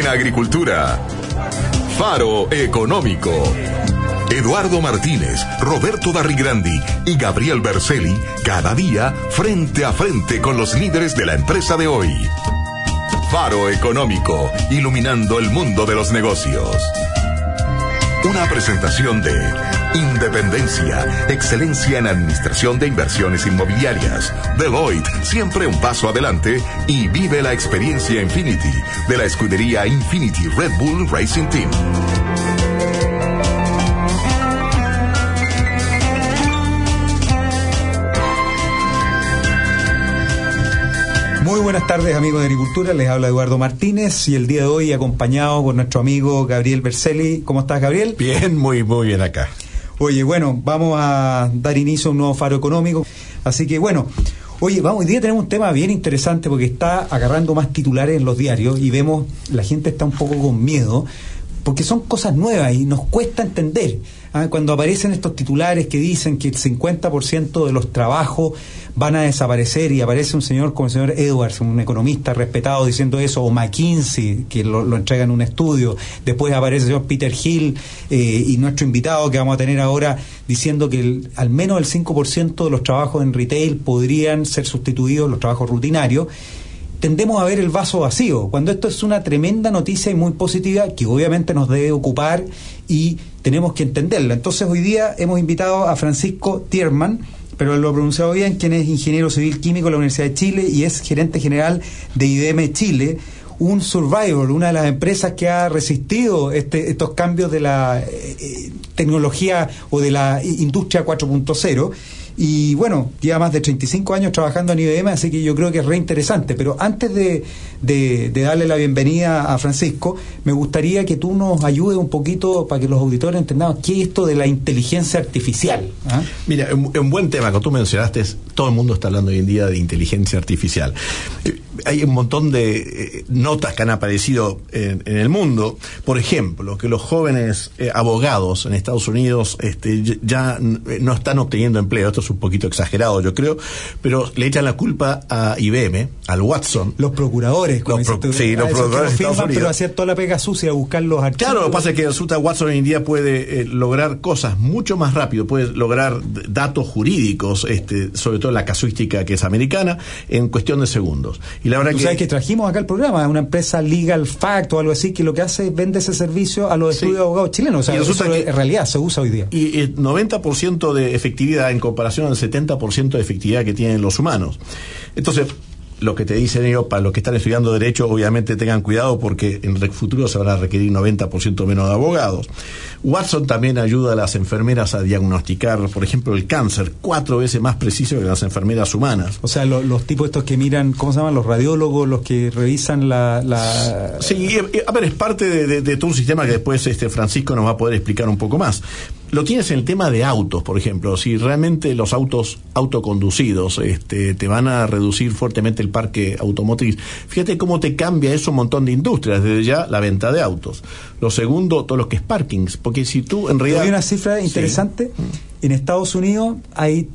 agricultura. Faro Económico. Eduardo Martínez, Roberto Darrigrandi y Gabriel Berceli, cada día frente a frente con los líderes de la empresa de hoy. Faro Económico, iluminando el mundo de los negocios. Una presentación de Independencia, excelencia en administración de inversiones inmobiliarias. Deloitte, siempre un paso adelante. Y vive la experiencia Infinity, de la escudería Infinity Red Bull Racing Team. Muy buenas tardes, amigos de Agricultura, les habla Eduardo Martínez y el día de hoy acompañado por nuestro amigo Gabriel Berceli. ¿Cómo estás, Gabriel? Bien, muy bien acá. Oye, bueno, vamos a dar inicio a un nuevo Faro Económico, así que bueno, oye, hoy día tenemos un tema bien interesante porque está agarrando más titulares en los diarios y vemos, la gente está un poco con miedo porque son cosas nuevas y nos cuesta entender. Cuando aparecen estos titulares que dicen que el 50% de los trabajos van a desaparecer y aparece un señor como el señor Edwards, un economista respetado, diciendo eso, o McKinsey, que lo entrega en un estudio, después aparece el señor Peter Hill y nuestro invitado que vamos a tener ahora diciendo que al menos el 5% de los trabajos en retail podrían ser sustituidos, los trabajos rutinarios. Tendemos a ver el vaso vacío, cuando esto es una tremenda noticia y muy positiva que obviamente nos debe ocupar y tenemos que entenderla. Entonces hoy día hemos invitado a Francisco Tierman, pero lo he pronunciado bien, quien es ingeniero civil químico de la Universidad de Chile y es gerente general de IBM Chile, un survivor, una de las empresas que ha resistido estos cambios de la tecnología o de la industria 4.0. Y bueno, lleva más de 35 años trabajando en IBM, así que yo creo que es re interesante. Pero antes de darle la bienvenida a Francisco, me gustaría que tú nos ayudes un poquito para que los auditores entendamos qué es esto de la inteligencia artificial. Mira, un buen tema que tú mencionaste es, todo el mundo está hablando hoy en día de inteligencia artificial. Hay un montón de notas que han aparecido en el mundo. Por ejemplo, que los jóvenes abogados en Estados Unidos ya no están obteniendo empleo. Esto es un poquito exagerado, yo creo, pero le echan la culpa a IBM, al Watson. Los procuradores, los procuradores de Estados Unidos. Pero hacían toda la pega sucia a buscar los archivos. Claro, lo que pasa es que resulta que Watson hoy en día puede lograr cosas mucho más rápido, puede lograr datos jurídicos, sobre todo la casuística que es americana, en cuestión de segundos. Y la verdad sabes que trajimos acá el programa, una empresa Legal Fact o algo así, que lo que hace es vende ese servicio a los estudios de abogados chilenos. O sea, eso en realidad se usa hoy día. Y el 90% de efectividad en comparación al 70% de efectividad que tienen los humanos. Entonces, lo que te dicen ellos, para los que están estudiando Derecho, obviamente tengan cuidado porque en el futuro se van a requerir 90% menos de abogados. Watson también ayuda a las enfermeras a diagnosticar, por ejemplo, el cáncer, 4 veces más preciso que las enfermeras humanas. O sea, los tipos estos que miran, ¿cómo se llaman? Los radiólogos, los que revisan la... Sí, a ver, es parte de todo un sistema que después Francisco nos va a poder explicar un poco más. Lo tienes en el tema de autos, por ejemplo. Si realmente los autos autoconducidos te van a reducir fuertemente el parque automotriz, fíjate cómo te cambia eso un montón de industrias, desde ya la venta de autos. Lo segundo, todo lo que es parkings, porque si tú en realidad... Hay una cifra interesante. Sí. En Estados Unidos hay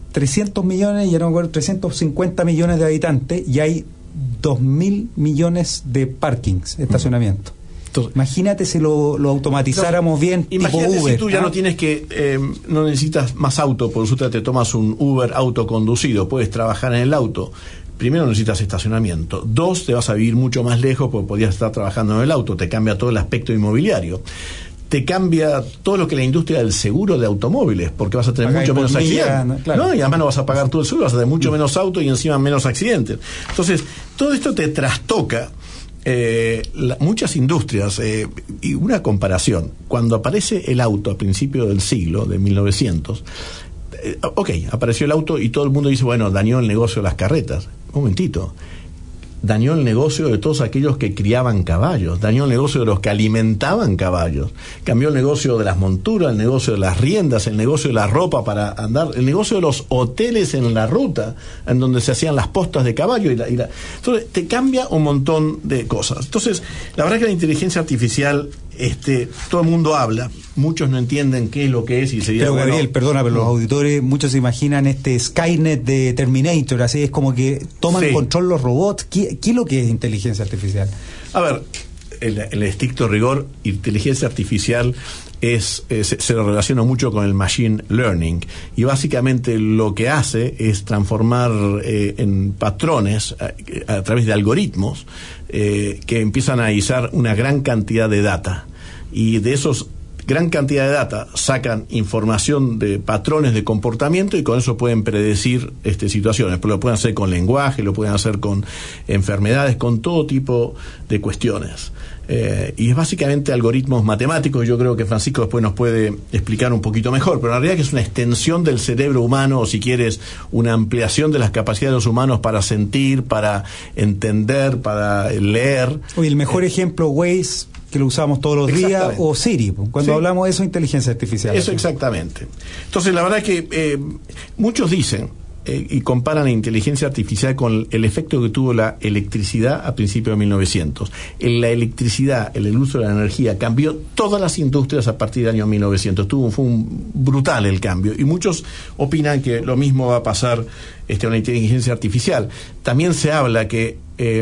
300 millones, ya no me acuerdo, 350 millones de habitantes y hay 2.000 millones de parkings, estacionamientos. Entonces, imagínate si lo automatizáramos bien, tipo Uber. Si tú ya no tienes no necesitas más auto, por eso te tomas un Uber autoconducido, puedes trabajar en el auto. Primero, necesitas estacionamiento. 2, te vas a vivir mucho más lejos porque podías estar trabajando en el auto. Te cambia todo el aspecto inmobiliario. Te cambia todo lo que la industria del seguro de automóviles, porque vas a tener mucho menos accidentes. Claro. Y además no vas a pagar todo el seguro, vas a tener mucho menos autos y encima menos accidentes. Entonces, todo esto te trastoca muchas industrias. Y una comparación, cuando aparece el auto a principios del siglo, de 1900, apareció el auto y todo el mundo dice, bueno, dañó el negocio de las carretas. Un momentito, dañó el negocio de todos aquellos que criaban caballos, dañó el negocio de los que alimentaban caballos, cambió el negocio de las monturas, el negocio de las riendas, el negocio de la ropa para andar, el negocio de los hoteles en la ruta, en donde se hacían las postas de caballo. Entonces, te cambia un montón de cosas. Entonces, la verdad que la inteligencia artificial, todo el mundo habla, muchos no entienden qué es lo que es y sería... Pero Gabriel, perdona, pero los auditores, muchos se imaginan Skynet de Terminator, así es como que toman control los robots. ¿Qué es lo que es inteligencia artificial? A ver, el estricto rigor, inteligencia artificial se lo relaciona mucho con el machine learning, y básicamente lo que hace es transformar en patrones a través de algoritmos que empiezan a analizar una gran cantidad de data, y de esos gran cantidad de data sacan información de patrones de comportamiento, y con eso pueden predecir situaciones. Pero lo pueden hacer con lenguaje, lo pueden hacer con enfermedades, con todo tipo de cuestiones. Y es básicamente algoritmos matemáticos. Yo creo que Francisco después nos puede explicar un poquito mejor, pero en realidad que es una extensión del cerebro humano, o si quieres, una ampliación de las capacidades de los humanos para sentir, para entender, para leer. Oye, el mejor ejemplo, Waze, que lo usamos todos los días, o Siri, cuando hablamos de eso, inteligencia artificial. Eso exactamente. Entonces, la verdad es que muchos dicen y comparan la inteligencia artificial con el efecto que tuvo la electricidad a principios de 1900. La electricidad, el uso de la energía, cambió todas las industrias a partir del año 1900. Fue brutal el cambio, y muchos opinan que lo mismo va a pasar con la inteligencia artificial. También se habla que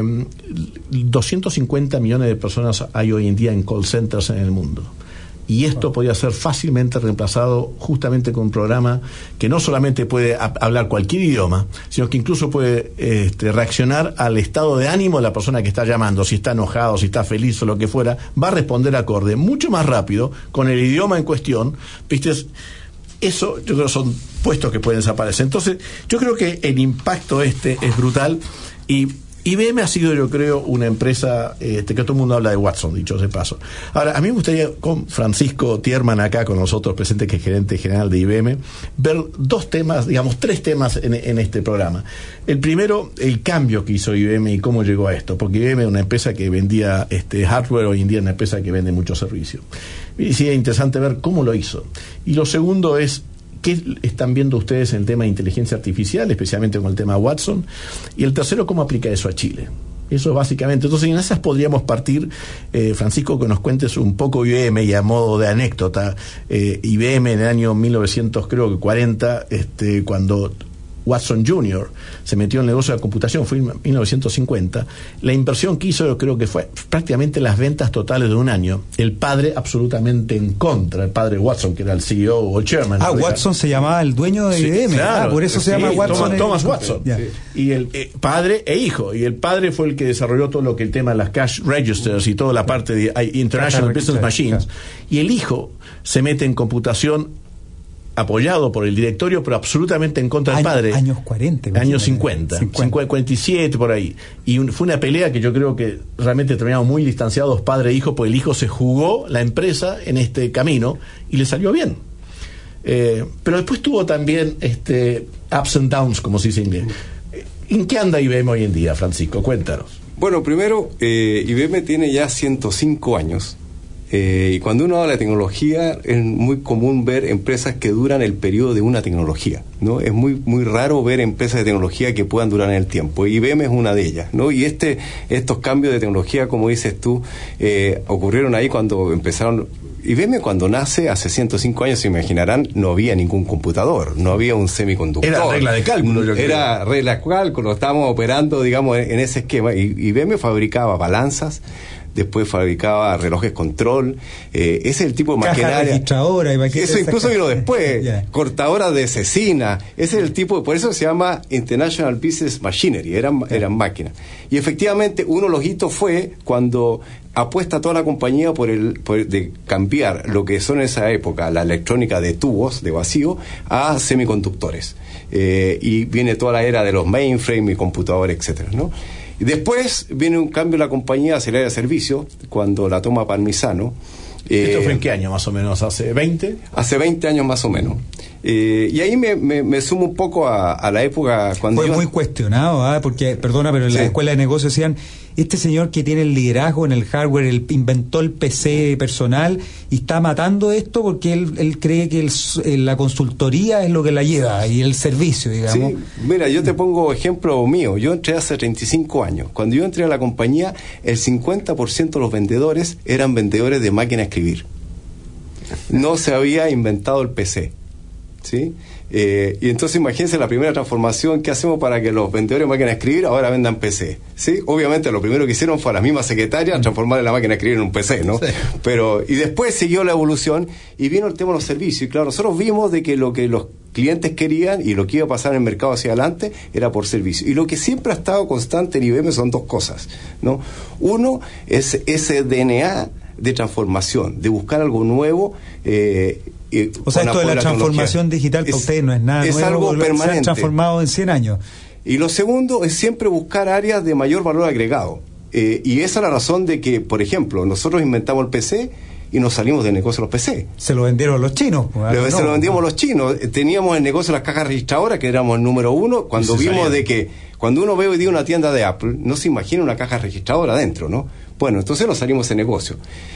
250 millones de personas hay hoy en día en call centers en el mundo. Y esto podría ser fácilmente reemplazado justamente con un programa que no solamente puede hablar cualquier idioma, sino que incluso puede reaccionar al estado de ánimo de la persona que está llamando. Si está enojado, si está feliz o lo que fuera, va a responder acorde mucho más rápido con el idioma en cuestión. ¿Viste? Eso yo creo que son puestos que pueden desaparecer. Entonces yo creo que el impacto es brutal, y IBM ha sido, yo creo, una empresa que todo el mundo habla de Watson, dicho de paso. Ahora, a mí me gustaría, con Francisco Tierman acá con nosotros presente, que es gerente general de IBM, ver tres temas en este programa. El primero, el cambio que hizo IBM y cómo llegó a esto, porque IBM es una empresa que vendía hardware, hoy en día es una empresa que vende muchos servicios. Y sí, es interesante ver cómo lo hizo. Y lo segundo es, ¿qué están viendo ustedes en el tema de inteligencia artificial, especialmente con el tema Watson? Y el tercero, ¿cómo aplica eso a Chile? Eso básicamente. Entonces, en esas podríamos partir, Francisco, que nos cuentes un poco IBM, y a modo de anécdota, IBM en el año 1940, cuando Watson Jr. se metió en el negocio de la computación, fue en 1950, la inversión que hizo, yo creo que fue prácticamente las ventas totales de un año. El padre absolutamente en contra, el padre Watson, que era el CEO o chairman. Watson se llamaba el dueño de IBM. Claro, por eso se llama Watson. Thomas Watson. Yeah. Y el padre e hijo. Y el padre fue el que desarrolló todo lo que el tema de las cash registers y toda la parte de International Business Machines. Y el hijo se mete en computación, apoyado por el directorio, pero absolutamente en contra del padre. Años 40. Años 50, 47, por ahí. Y fue una pelea que yo creo que realmente terminaron muy distanciados, padre e hijo, porque el hijo se jugó la empresa en este camino y le salió bien. Pero después tuvo también ups and downs, como se dice en inglés. ¿En qué anda IBM hoy en día, Francisco? Cuéntanos. Bueno, primero, IBM tiene ya 105 años. Y cuando uno habla de tecnología, es muy común ver empresas que duran el periodo de una tecnología, ¿no? Es muy raro ver empresas de tecnología que puedan durar en el tiempo. IBM es una de ellas, ¿no? Y estos cambios de tecnología, como dices tú, ocurrieron ahí cuando empezaron. IBM, cuando nace, hace 105 años, se imaginarán, no había ningún computador, no había un semiconductor. Era regla de cálculo, yo creo. Era regla de cálculo, estábamos operando, digamos, en ese esquema. Y IBM fabricaba balanzas, después fabricaba relojes control, ese es el tipo de maquinaria. Registradora, eso incluso vino después, cortadoras de cecina, ese es el tipo, por eso se llama International Business Machinery, eran máquinas. Y efectivamente, uno de los hitos fue cuando apuesta toda la compañía por de cambiar lo que son en esa época la electrónica de tubos, de vacío, a semiconductores. Y viene toda la era de los mainframe y computadores, etcétera, ¿no? Y después viene un cambio en la compañía hacia el área de servicio, cuando la toma Parmisano. ¿Esto fue en qué año más o menos? ¿Hace 20? Hace 20 años más o menos. Y ahí me sumo un poco a la época cuando... Fue muy cuestionado, porque, perdona, pero en la escuela de negocios decían, este señor que tiene el liderazgo en el hardware, inventó el PC personal y está matando esto porque él cree que la consultoría es lo que la lleva y el servicio, digamos. Sí, mira, yo te pongo ejemplo mío. Yo entré hace 35 años. Cuando yo entré a la compañía, el 50% de los vendedores eran vendedores de máquina a escribir. No se había inventado el PC. ¿sí? Y entonces imagínense la primera transformación que hacemos para que los vendedores de máquinas de escribir ahora vendan PC, ¿sí? Obviamente lo primero que hicieron fue a la misma secretaria transformar la máquina de escribir en un PC, ¿no? Sí. Pero, y después siguió la evolución y vino el tema de los servicios. Y claro, nosotros vimos de que lo que los clientes querían y lo que iba a pasar en el mercado hacia adelante era por servicio. Y lo que siempre ha estado constante en IBM son dos cosas, ¿no? Uno es ese DNA de transformación, de buscar algo nuevo. O sea, esto de la transformación digital para ustedes no es nada nuevo, algo permanente. Se ha transformado en 100 años. Y lo segundo es siempre buscar áreas de mayor valor agregado. Y esa es la razón de que, por ejemplo, nosotros inventamos el PC y nos salimos del negocio de los PC. Se lo vendieron los chinos. Se lo vendimos los chinos. Teníamos el negocio de las cajas registradoras, que éramos el número uno, cuando vimos de que, cuando uno ve hoy día una tienda de Apple, no se imagina una caja registradora adentro, ¿no? Bueno, entonces nos salimos de negocio.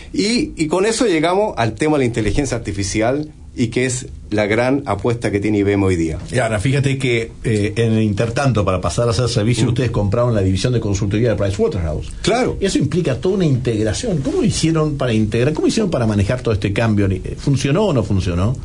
Y con eso llegamos al tema de la inteligencia artificial, y que es la gran apuesta que tiene IBM hoy día. Y ahora, fíjate que en el intertanto, para pasar a hacer servicio, ustedes compraron la división de consultoría de Pricewaterhouse. Claro. Y eso implica toda una integración. ¿Cómo lo hicieron para integrar? ¿Cómo hicieron para manejar todo este cambio? ¿Funcionó o no funcionó?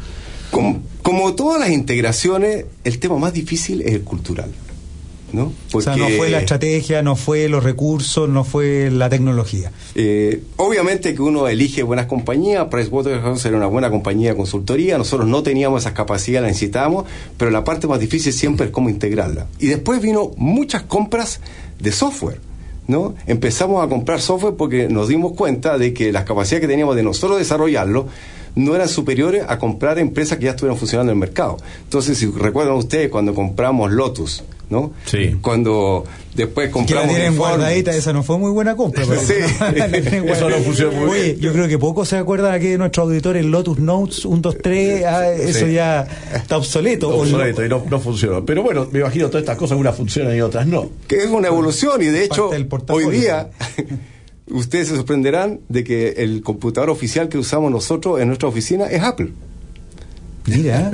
Como todas las integraciones, el tema más difícil es el cultural, ¿no? Porque, o sea, no fue la estrategia, no fue los recursos, no fue la tecnología. Obviamente que uno elige buenas compañías. Pricewaterhouse era una buena compañía de consultoría. Nosotros no teníamos esas capacidades, las necesitábamos, pero la parte más difícil siempre es cómo integrarla. Y después vino muchas compras de software, ¿no? Empezamos a comprar software porque nos dimos cuenta de que las capacidades que teníamos de nosotros desarrollarlo no eran superiores a comprar empresas que ya estuvieran funcionando en el mercado. Entonces, si recuerdan ustedes cuando compramos Lotus, ¿no? Sí. Cuando después compramos... Que la tienen guardadita, esa no fue muy buena compra. Sí. Eso no funcionó muy bien. Oye, yo creo que pocos se acuerdan aquí de nuestros auditores Lotus Notes 1, 2, 3, eso ya está obsoleto. Obsoleto y no funcionó. Pero bueno, me imagino todas estas cosas, unas funcionan y otras no. Que es una evolución y de hecho, hoy día... Ustedes se sorprenderán de que el computador oficial que usamos nosotros en nuestra oficina es Apple. Mira.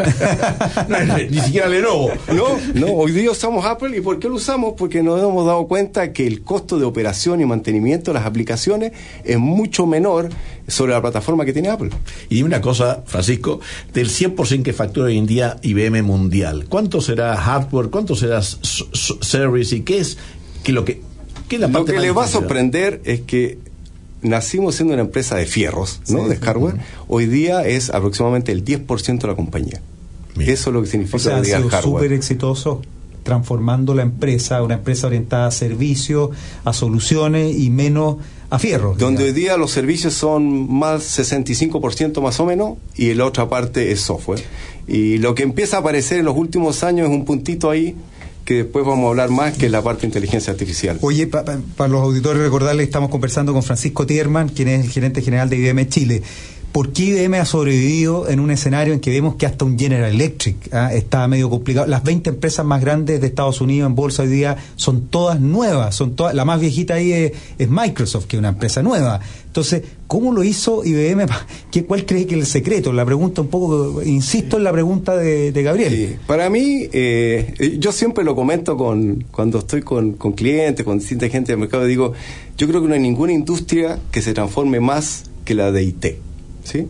Ni siquiera Lenovo. No, hoy día usamos Apple. ¿Y por qué lo usamos? Porque nos hemos dado cuenta que el costo de operación y mantenimiento de las aplicaciones es mucho menor sobre la plataforma que tiene Apple. Y dime una cosa, Francisco, del 100% que factura hoy en día IBM mundial, ¿cuánto será hardware, cuánto será service y qué es lo que les va a sorprender es que nacimos siendo una empresa de fierros, ¿no? Sí, de hardware. Hoy día es aproximadamente el 10% de la compañía. Bien. Eso es lo que significa, o sea, hoy día el hardware. Súper exitoso transformando la empresa, una empresa orientada a servicios, a soluciones y menos a fierros. Donde hoy día los servicios son más 65% más o menos y la otra parte es software. Y lo que empieza a aparecer en los últimos años es un puntito ahí que después vamos a hablar más, que es la parte de inteligencia artificial. Oye, para los auditores recordarles, estamos conversando con Francisco Tierman, quien es el gerente general de IBM Chile. ¿Por qué IBM ha sobrevivido en un escenario en que vemos que hasta un General Electric está medio complicado? Las 20 empresas más grandes de Estados Unidos en bolsa hoy día son todas nuevas, la más viejita ahí es Microsoft, que es una empresa nueva. Entonces, ¿cómo lo hizo IBM? ¿Cuál cree que es el secreto? La pregunta un poco, insisto en la pregunta de Gabriel. Sí, para mí, yo siempre lo comento cuando estoy con clientes, con distinta gente del mercado, digo, yo creo que no hay ninguna industria que se transforme más que la de IT. ¿Sí?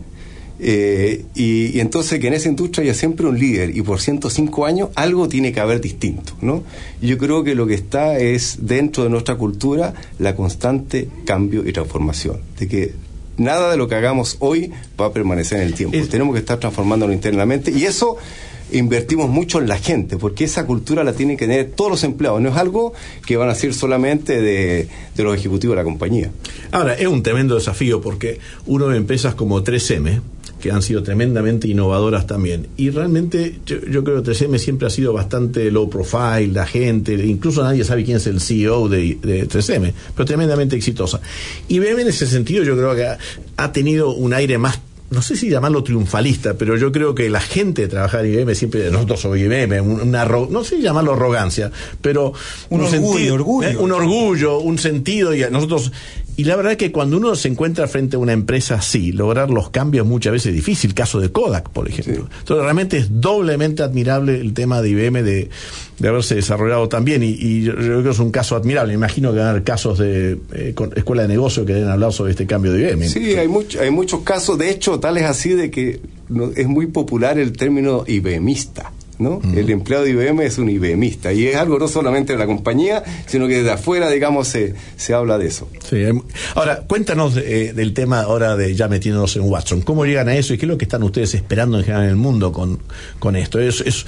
Y entonces que en esa industria haya siempre un líder y por 105 años algo tiene que haber distinto, ¿no? Y yo creo que lo que está es dentro de nuestra cultura la constante cambio y transformación, de que nada de lo que hagamos hoy va a permanecer en el tiempo, tenemos que estar transformándolo internamente y eso invertimos mucho en la gente, porque esa cultura la tienen que tener todos los empleados, no es algo que van a ser solamente de los ejecutivos de la compañía. Ahora, es un tremendo desafío porque uno ve empresas como 3M, que han sido tremendamente innovadoras también, y realmente yo creo que 3M siempre ha sido bastante low profile, la gente, incluso nadie sabe quién es el CEO de 3M, pero tremendamente exitosa. IBM en ese sentido yo creo que ha tenido un aire más, no sé si llamarlo triunfalista, pero yo creo que la gente de trabajar en IBM siempre, nosotros somos IBM, no sé si llamarlo arrogancia, pero un orgullo, un sentido, y la verdad es que cuando uno se encuentra frente a una empresa así, lograr los cambios muchas veces es difícil, caso de Kodak, por ejemplo. Sí. Entonces realmente es doblemente admirable el tema de IBM de haberse desarrollado tan bien, y yo creo que es un caso admirable. Me imagino que van a haber casos de escuela de negocio que deben hablar sobre este cambio de IBM. Sí, hay muchos casos, de hecho, tales así de que es muy popular el término IBMista, ¿no? El empleado de IBM es un IBMista, y es algo no solamente de la compañía, sino que desde afuera, digamos, se habla de eso. Sí. Ahora, cuéntanos del tema ahora de ya metiéndonos en Watson. ¿Cómo llegan a eso y qué es lo que están ustedes esperando en general en el mundo con esto? ¿Es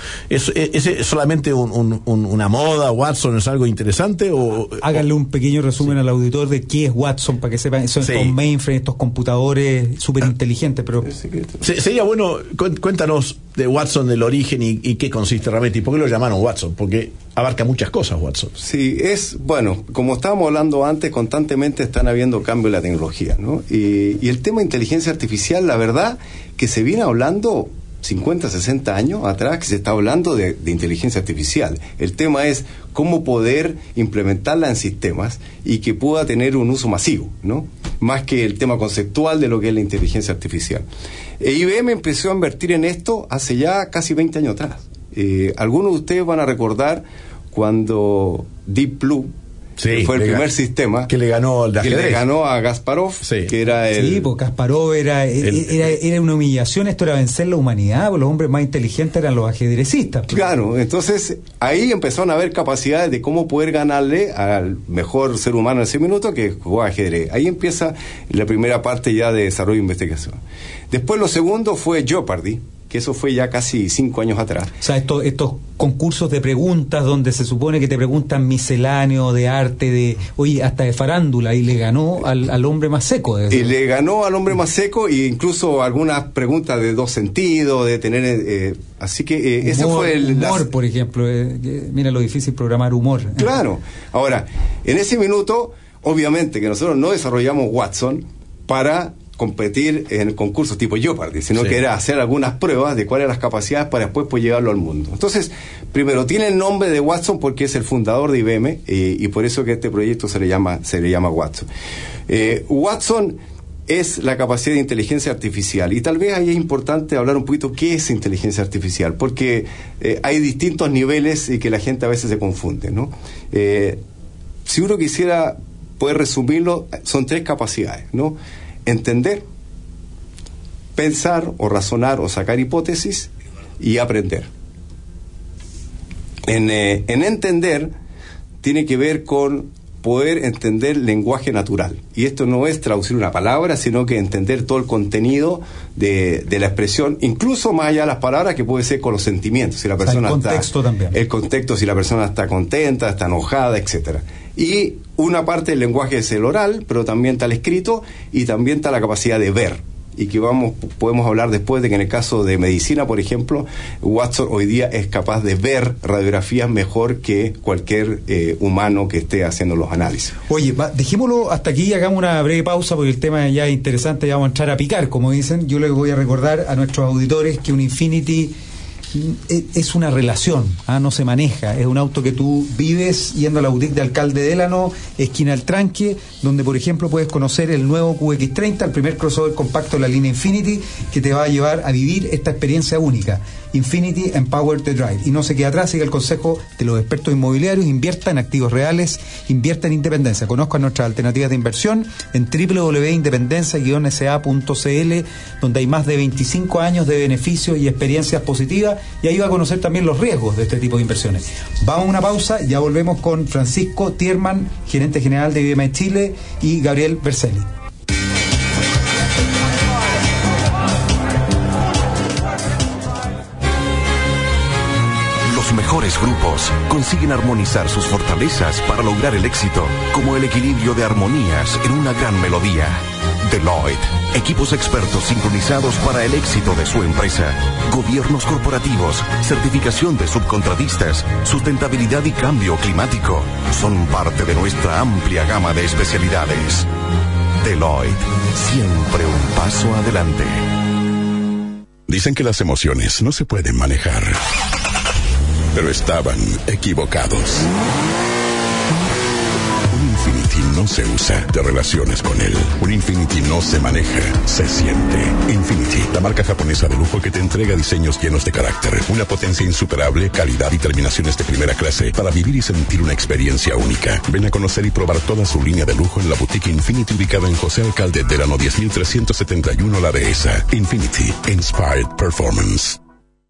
solamente una moda? ¿Watson es algo interesante? O háganle un pequeño resumen al auditor de qué es Watson, para que sepan. Son estos mainframes, estos computadores súper inteligentes, pero... Sería bueno, cuéntanos de Watson, del origen y qué consiste realmente, y por qué lo llamaron Watson, porque abarca muchas cosas Watson. Sí, bueno, como estábamos hablando antes, constantemente están habiendo cambios en la tecnología, ¿no? Y el tema de inteligencia artificial, la verdad, que se viene hablando 50, 60 años atrás, que se está hablando de inteligencia artificial. El tema es cómo poder implementarla en sistemas y que pueda tener un uso masivo, ¿no? Más que el tema conceptual de lo que es la inteligencia artificial. IBM empezó a invertir en esto hace ya casi 20 años atrás. Algunos de ustedes van a recordar cuando Deep Blue fue el primer sistema que le ganó a Kasparov, que era el... Sí, porque Kasparov era una humillación. Esto era vencer la humanidad, porque los hombres más inteligentes eran los ajedrecistas. Claro, entonces ahí empezaron a haber capacidades de cómo poder ganarle al mejor ser humano en ese minuto que jugaba ajedrez. Ahí empieza la primera parte ya de desarrollo e investigación. Después lo segundo fue Jeopardy, que eso fue ya casi 5 años atrás. O sea, estos concursos de preguntas donde se supone que te preguntan misceláneo, de arte, hasta de farándula, y le ganó al hombre más seco. Y le ganó al hombre más seco, e incluso algunas preguntas de 2 sentidos, de tener... así que ese fue el... Humor, por ejemplo. Mira lo difícil programar humor. Claro. Ahora, en ese minuto, obviamente que nosotros no desarrollamos Watson para competir en el concurso tipo Jeopardy, sino que era hacer algunas pruebas de cuáles eran las capacidades para después pues llevarlo al mundo. Entonces, primero, tiene el nombre de Watson porque es el fundador de IBM, y por eso que este proyecto se le llama Watson. Watson es la capacidad de inteligencia artificial, y tal vez ahí es importante hablar un poquito qué es inteligencia artificial, porque hay distintos niveles y que la gente a veces se confunde, ¿no? Si uno quisiera poder resumirlo, son 3 capacidades, ¿no? Entender, pensar o razonar o sacar hipótesis, y aprender. En entender tiene que ver con poder entender lenguaje natural, y esto no es traducir una palabra, sino que entender todo el contenido de la expresión, incluso más allá de las palabras, que puede ser con los sentimientos, si la persona el contexto también. El contexto, si la persona está contenta, está enojada, etcétera. Y una parte del lenguaje es el oral, pero también está el escrito, y también está la capacidad de ver, y que podemos hablar después de que en el caso de medicina, por ejemplo, Watson hoy día es capaz de ver radiografías mejor que cualquier humano que esté haciendo los análisis. Oye, dejémoslo hasta aquí, hagamos una breve pausa porque el tema ya es interesante, ya vamos a entrar a picar, como dicen. Yo les voy a recordar a nuestros auditores que un Infiniti es una relación, no se maneja, es un auto que tú vives yendo a la boutique de Alcalde Delano, esquina El Tranque, donde por ejemplo puedes conocer el nuevo QX30, el primer crossover compacto de la línea Infiniti, que te va a llevar a vivir esta experiencia única. Infiniti Empower the Drive. Y no se quede atrás, sigue el consejo de los expertos inmobiliarios: invierta en activos reales, invierta en independencia. Conozcan nuestras alternativas de inversión en www.independencia-sa.cl, donde hay más de 25 años de beneficios y experiencias positivas, y ahí va a conocer también los riesgos de este tipo de inversiones. Vamos a una pausa, ya volvemos con Francisco Tierman, gerente general de IBM Chile, y Gabriel Berselli. Los mejores grupos consiguen armonizar sus fortalezas para lograr el éxito, como el equilibrio de armonías en una gran melodía. Deloitte, equipos expertos sincronizados para el éxito de su empresa. Gobiernos corporativos, certificación de subcontratistas, sustentabilidad y cambio climático son parte de nuestra amplia gama de especialidades. Deloitte, siempre un paso adelante. Dicen que las emociones no se pueden manejar, pero estaban equivocados. Un Infiniti Infinity no se usa, te relaciones con él. Un Infinity no se maneja, se siente. Infinity, la marca japonesa de lujo que te entrega diseños llenos de carácter, una potencia insuperable, calidad y terminaciones de primera clase para vivir y sentir una experiencia única. Ven a conocer y probar toda su línea de lujo en la boutique Infinity ubicada en José Alcalde Delano 10371 La Dehesa. Infinity, Inspired Performance.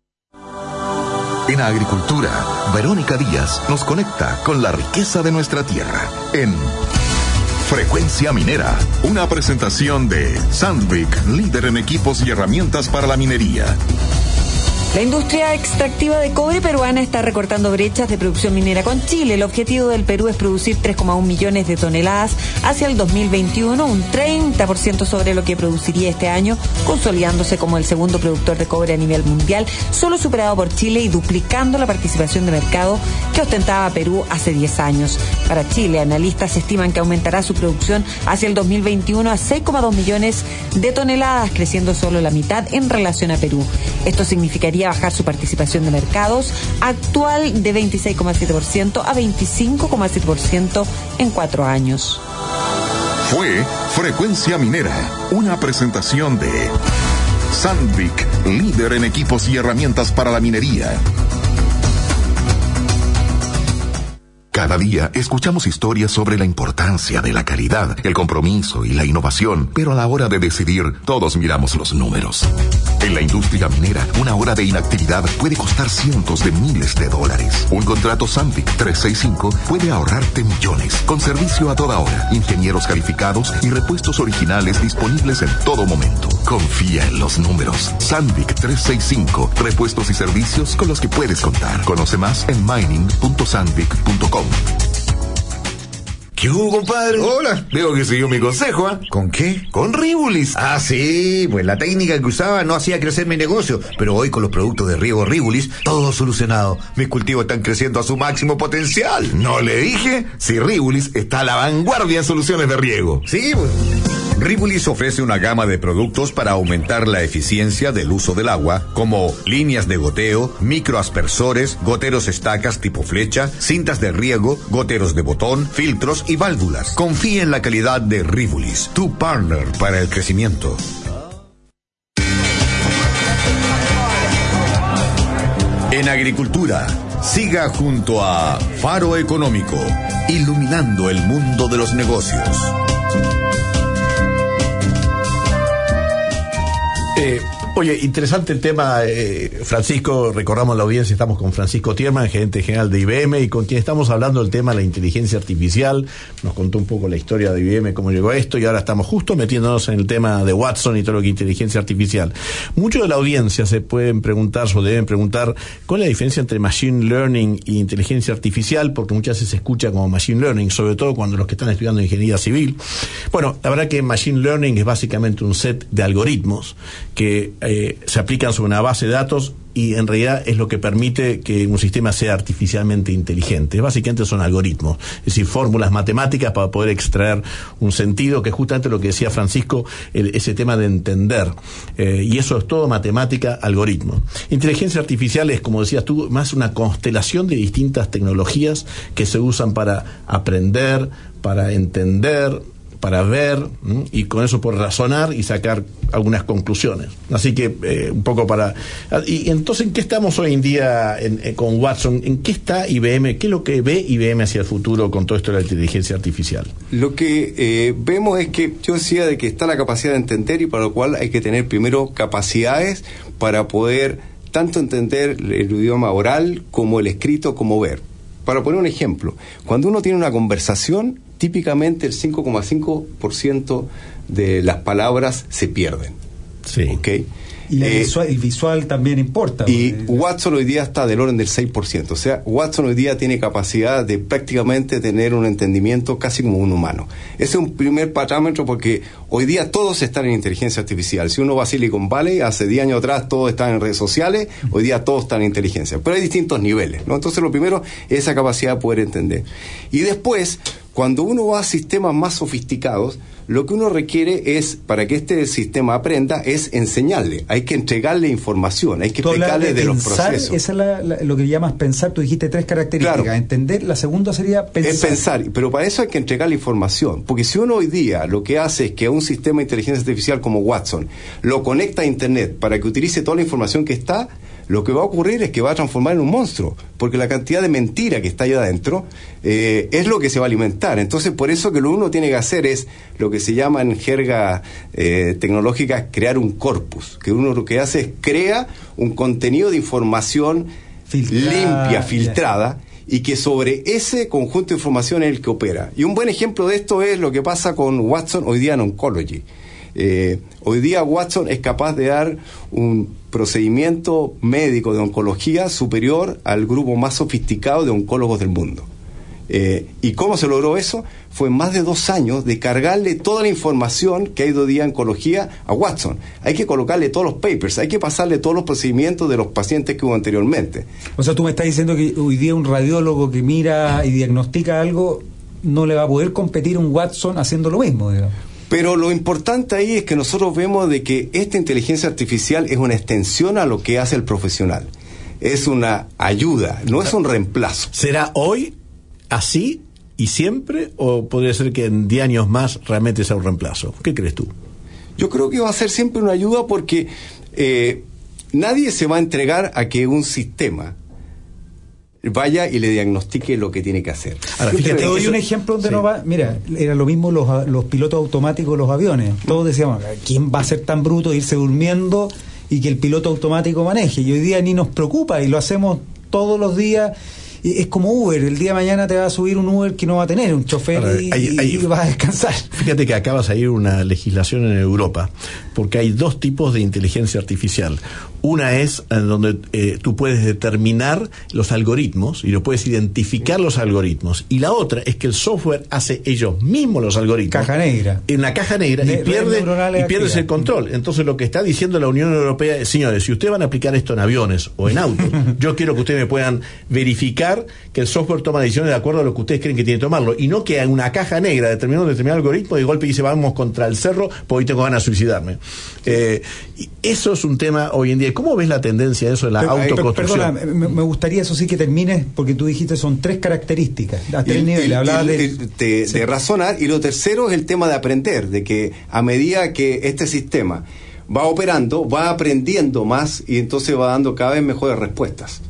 En agricultura, Verónica Díaz nos conecta con la riqueza de nuestra tierra en Frecuencia Minera, una presentación de Sandvik, líder en equipos y herramientas para la minería. La industria extractiva de cobre peruana está recortando brechas de producción minera con Chile. El objetivo del Perú es producir 3,1 millones de toneladas hacia el 2021, un 30% sobre lo que produciría este año, consolidándose como el segundo productor de cobre a nivel mundial, solo superado por Chile y duplicando la participación de mercado que ostentaba Perú hace 10 años. Para Chile, analistas estiman que aumentará su producción hacia el 2021 a 6,2 millones de toneladas, creciendo solo la mitad en relación a Perú. Esto significaría bajar su participación de mercados actual de 26,7% a 25,7% en 4 años. Fue Frecuencia Minera, una presentación de Sandvik, líder en equipos y herramientas para la minería. Cada día escuchamos historias sobre la importancia de la calidad, el compromiso y la innovación, pero a la hora de decidir, todos miramos los números. En la industria minera, una hora de inactividad puede costar cientos de miles de dólares. Un contrato Sandvik 365 puede ahorrarte millones, con servicio a toda hora, ingenieros calificados y repuestos originales disponibles en todo momento. Confía en los números. Sandvik 365, repuestos y servicios con los que puedes contar. Conoce más en mining.sandvik.com. ¿Qué hubo, compadre? Hola. Veo que siguió mi consejo, ¿eh? ¿Con qué? Con Rivulis. Ah, sí, pues la técnica que usaba no hacía crecer mi negocio, pero hoy con los productos de riego Rivulis, todo solucionado. Mis cultivos están creciendo a su máximo potencial. ¿No le dije? Si Rivulis está a la vanguardia en soluciones de riego. Sí, pues. Rivulis ofrece una gama de productos para aumentar la eficiencia del uso del agua, como líneas de goteo, microaspersores, goteros estacas tipo flecha, cintas de riego, goteros de botón, filtros y válvulas. Confíe en la calidad de Rivulis, tu partner para el crecimiento. En agricultura, siga junto a Faro Económico, iluminando el mundo de los negocios. Oye, interesante el tema, Francisco, recordamos la audiencia, estamos con Francisco Tierman, gerente general de IBM, y con quien estamos hablando del tema de la inteligencia artificial. Nos contó un poco la historia de IBM, cómo llegó a esto, y ahora estamos justo metiéndonos en el tema de Watson y todo lo que es inteligencia artificial. Muchos de la audiencia se pueden preguntar, o deben preguntar, ¿cuál es la diferencia entre machine learning y inteligencia artificial? Porque muchas veces se escucha como machine learning, sobre todo cuando los que están estudiando ingeniería civil. Bueno, la verdad que machine learning es básicamente un set de algoritmos que se aplican sobre una base de datos y en realidad es lo que permite que un sistema sea artificialmente inteligente. Básicamente son algoritmos, es decir, fórmulas matemáticas para poder extraer un sentido, que es justamente lo que decía Francisco, ese tema de entender. Y eso es todo matemática, algoritmos. Inteligencia artificial es, como decías tú, más una constelación de distintas tecnologías que se usan para aprender, para entender, para ver, y con eso por razonar y sacar algunas conclusiones. Así que un poco para... Y entonces, ¿en qué estamos hoy en día con Watson? ¿En qué está IBM? ¿Qué es lo que ve IBM hacia el futuro con todo esto de la inteligencia artificial? Lo que vemos es que yo decía de que está la capacidad de entender, y para lo cual hay que tener primero capacidades para poder tanto entender el idioma oral como el escrito como ver. Para poner un ejemplo, cuando uno tiene una conversación, típicamente el 5,5% de las palabras se pierden. Sí. ¿Okay? Y el visual también importa. Y Watson hoy día está del orden del 6%. O sea, Watson hoy día tiene capacidad de prácticamente tener un entendimiento casi como un humano. Ese es un primer parámetro, porque hoy día todos están en inteligencia artificial. Si uno va a Silicon Valley, hace 10 años atrás todos estaban en redes sociales, hoy día todos están en inteligencia. Pero hay distintos niveles, ¿no? Entonces lo primero es esa capacidad de poder entender. Y después, cuando uno va a sistemas más sofisticados, lo que uno requiere es, para que este sistema aprenda, es enseñarle. Hay que entregarle información, hay que explicarle de los procesos. Esa es lo que llamas pensar. Tú dijiste 3 características. Claro. Entender, la segunda sería pensar. Es pensar, pero para eso hay que entregarle información. Porque si uno hoy día lo que hace es que a un sistema de inteligencia artificial como Watson lo conecta a Internet para que utilice toda la información que está, lo que va a ocurrir es que va a transformar en un monstruo, porque la cantidad de mentira que está ahí adentro es lo que se va a alimentar. Entonces, por eso que lo uno tiene que hacer es lo que se llama en jerga tecnológica crear un corpus, que uno lo que hace es crea un contenido de información limpia, filtrada, y que sobre ese conjunto de información es el que opera. Y un buen ejemplo de esto es lo que pasa con Watson hoy día en Oncology. Hoy día Watson es capaz de dar un procedimiento médico de oncología superior al grupo más sofisticado de oncólogos del mundo. ¿Y cómo se logró eso? Fue en más de 2 años de cargarle toda la información que hay hoy día en oncología a Watson. Hay que colocarle todos los papers, hay que pasarle todos los procedimientos de los pacientes que hubo anteriormente. O sea, tú me estás diciendo que hoy día un radiólogo que mira y diagnostica algo no le va a poder competir un Watson haciendo lo mismo, digamos. Pero lo importante ahí es que nosotros vemos de que esta inteligencia artificial es una extensión a lo que hace el profesional. Es una ayuda, no es un reemplazo. ¿Será hoy así y siempre, o podría ser que en 10 años más realmente sea un reemplazo? ¿Qué crees tú? Yo creo que va a ser siempre una ayuda porque nadie se va a entregar a que un sistema vaya y le diagnostique lo que tiene que hacer. Ahora, fíjate, te doy un ejemplo donde no va. Mira, era lo mismo los pilotos automáticos de los aviones. Todos decíamos, ¿quién va a ser tan bruto de irse durmiendo y que el piloto automático maneje? Y hoy día ni nos preocupa y lo hacemos todos los días. Es como Uber, el día de mañana te va a subir un Uber que no va a tener un chofer. Ahora, y vas a descansar. Fíjate que acaba de salir una legislación en Europa, porque hay 2 tipos de inteligencia artificial. Una es en donde tú puedes determinar los algoritmos y lo puedes identificar los algoritmos. Y la otra es que el software hace ellos mismos los algoritmos. Caja negra. En una caja negra y pierdes el control. Entonces lo que está diciendo la Unión Europea es, señores, si ustedes van a aplicar esto en aviones o en autos, yo quiero que ustedes me puedan verificar que el software toma decisiones de acuerdo a lo que ustedes creen que tiene que tomarlo, y no que en una caja negra determinado algoritmo de golpe dice vamos contra el cerro porque hoy tengo ganas de suicidarme. Y eso es un tema hoy en día. ¿Cómo ves la tendencia de eso de la autoconstrucción? Perdona, me gustaría eso sí que termines, porque tú dijiste son 3 características a 3 niveles. Hablabas de razonar, y lo tercero es el tema de aprender, de que a medida que este sistema va operando, va aprendiendo más y entonces va dando cada vez mejores respuestas.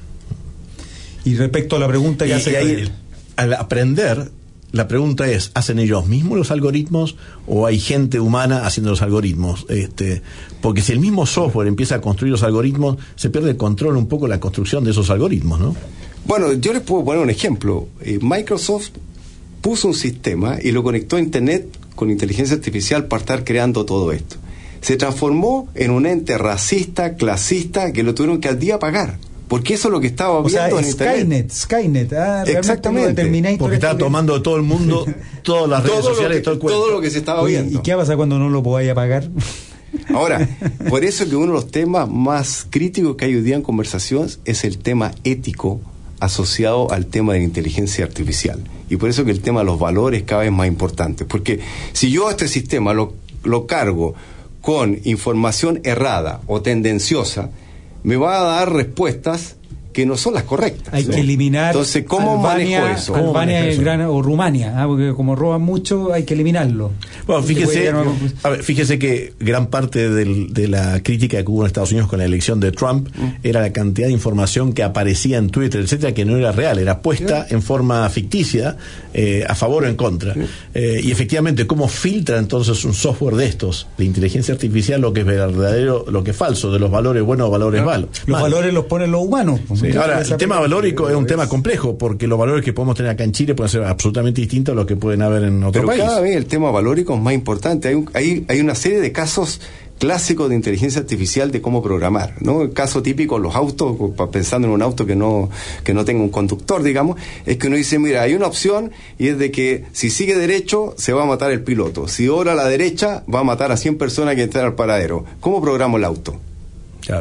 Y respecto a la pregunta que hace ahí, al aprender, la pregunta es, ¿hacen ellos mismos los algoritmos o hay gente humana haciendo los algoritmos? Porque si el mismo software empieza a construir los algoritmos, se pierde el control un poco de la construcción de esos algoritmos, ¿no? Bueno, yo les puedo poner un ejemplo. Microsoft puso un sistema y lo conectó a Internet con inteligencia artificial para estar creando todo esto. Se transformó en un ente racista, clasista, que lo tuvieron que al día pagar. Porque eso es lo que estaba viendo en Internet. Skynet. Exactamente. Porque estaba tomando de todo el mundo, todas las redes sociales, todo el cuento. Todo lo que se estaba viendo. ¿Y qué pasa cuando no lo podáis pagar? Ahora, por eso que uno de los temas más críticos que hay hoy día en conversaciones es el tema ético asociado al tema de la inteligencia artificial. Y por eso que el tema de los valores cada vez más importante. Porque si yo a este sistema lo cargo con información errada o tendenciosa, me va a dar respuestas que no son las correctas. Hay que eliminar. Entonces, ¿cómo manejo eso? Albania o Rumania, porque como roban mucho, hay que eliminarlo. Bueno, fíjese que gran parte de la crítica que hubo en Estados Unidos con la elección de Trump era la cantidad de información que aparecía en Twitter, etcétera, que no era real, era puesta en forma ficticia, a favor o en contra. Y efectivamente, ¿cómo filtra entonces un software de estos, de inteligencia artificial, lo que es verdadero, lo que es falso, de los valores buenos o valores malos? Los valores los ponen los humanos. Sí. Ahora, el tema valórico es un tema complejo, porque los valores que podemos tener acá en Chile pueden ser absolutamente distintos a los que pueden haber en otro país. Pero cada vez el tema valórico es más importante. Hay una serie de casos clásicos de inteligencia artificial de cómo programar, ¿no? El caso típico, los autos, pensando en un auto que no tenga un conductor, digamos, es que uno dice, mira, hay una opción y es de que si sigue derecho se va a matar el piloto, si ora a la derecha va a matar a 100 personas que entran al paradero. ¿Cómo programo el auto? Claro.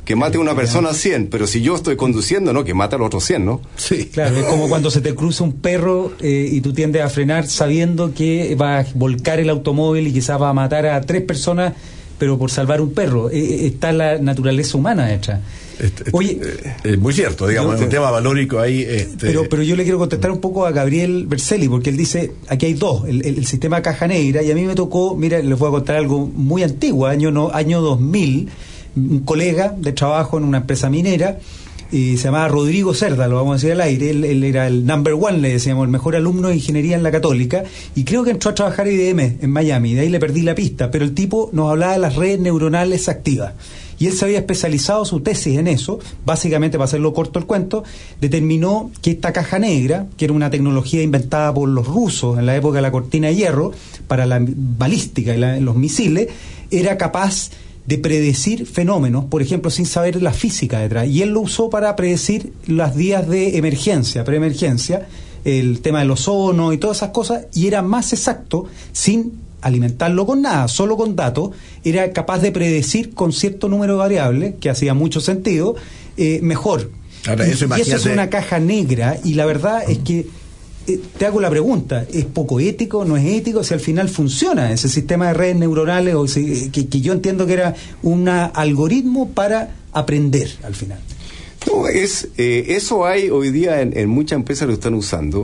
que mate a una persona 100, pero si yo estoy conduciendo, no, que mate a los otros 100, ¿no? Sí, claro, es como cuando se te cruza un perro y tú tiendes a frenar sabiendo que va a volcar el automóvil y quizás va a matar a 3 personas, pero por salvar un perro. Está la naturaleza humana detrás. Oye, es muy cierto, digamos, es un tema valórico ahí. Pero yo le quiero contestar un poco a Gabriel Berselli, porque él dice, aquí hay dos, el sistema caja negra, y a mí me tocó, mira, les voy a contar algo muy antiguo, año 2000, un colega de trabajo en una empresa minera, se llamaba Rodrigo Cerda, lo vamos a decir al aire, él era el number one, le decíamos, el mejor alumno de ingeniería en la Católica, y creo que entró a trabajar a IBM en Miami, de ahí le perdí la pista, pero el tipo nos hablaba de las redes neuronales activas, y él se había especializado su tesis en eso, básicamente, para hacerlo corto el cuento, determinó que esta caja negra, que era una tecnología inventada por los rusos en la época de la cortina de hierro, para la balística y los misiles, era capaz de predecir fenómenos, por ejemplo, sin saber la física detrás. Y él lo usó para predecir las vías de emergencia, preemergencia, el tema del ozono y todas esas cosas, y era más exacto, sin alimentarlo con nada, solo con datos, era capaz de predecir con cierto número de variables, que hacía mucho sentido, mejor. Ahora, eso, y eso es una caja negra, y la verdad es que te hago la pregunta, ¿es poco ético, no es ético? Si al final funciona ese sistema de redes neuronales, o que yo entiendo que era un algoritmo para aprender al final. No, eso hay hoy día en muchas empresas lo están usando,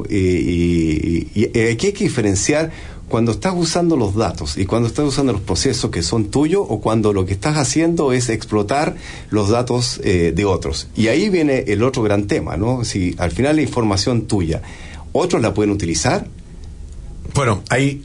y aquí hay que diferenciar cuando estás usando los datos y cuando estás usando los procesos que son tuyos, o cuando lo que estás haciendo es explotar los datos de otros. Y ahí viene el otro gran tema, ¿no? Si al final la información tuya, ¿otros la pueden utilizar? Bueno, ahí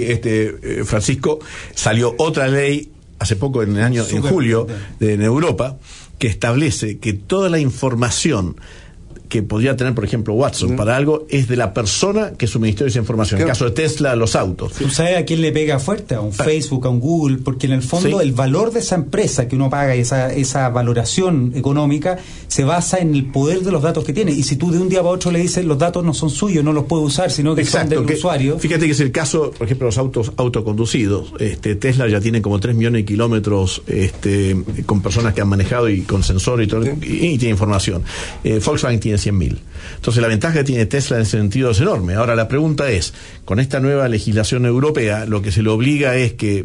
Francisco, salió otra ley hace poco, en julio, en Europa, que establece que toda la información que podría tener, por ejemplo, Watson para algo, es de la persona que suministró esa información. En el caso de Tesla, los autos. ¿Tú sabes a quién le pega fuerte? A un Facebook, a un Google, porque en el fondo el valor de esa empresa que uno paga, esa valoración económica, se basa en el poder de los datos que tiene. Y si tú de un día para otro le dices los datos no son suyos, no los puede usar, sino que son del usuario. Fíjate que es el caso, por ejemplo, de los autos autoconducidos. Tesla ya tiene como 3 millones de kilómetros con personas que han manejado y con sensor y todo, y tiene información. Volkswagen tiene 100.000. Entonces la ventaja que tiene Tesla en ese sentido es enorme. Ahora la pregunta es, con esta nueva legislación europea, lo que se le obliga es que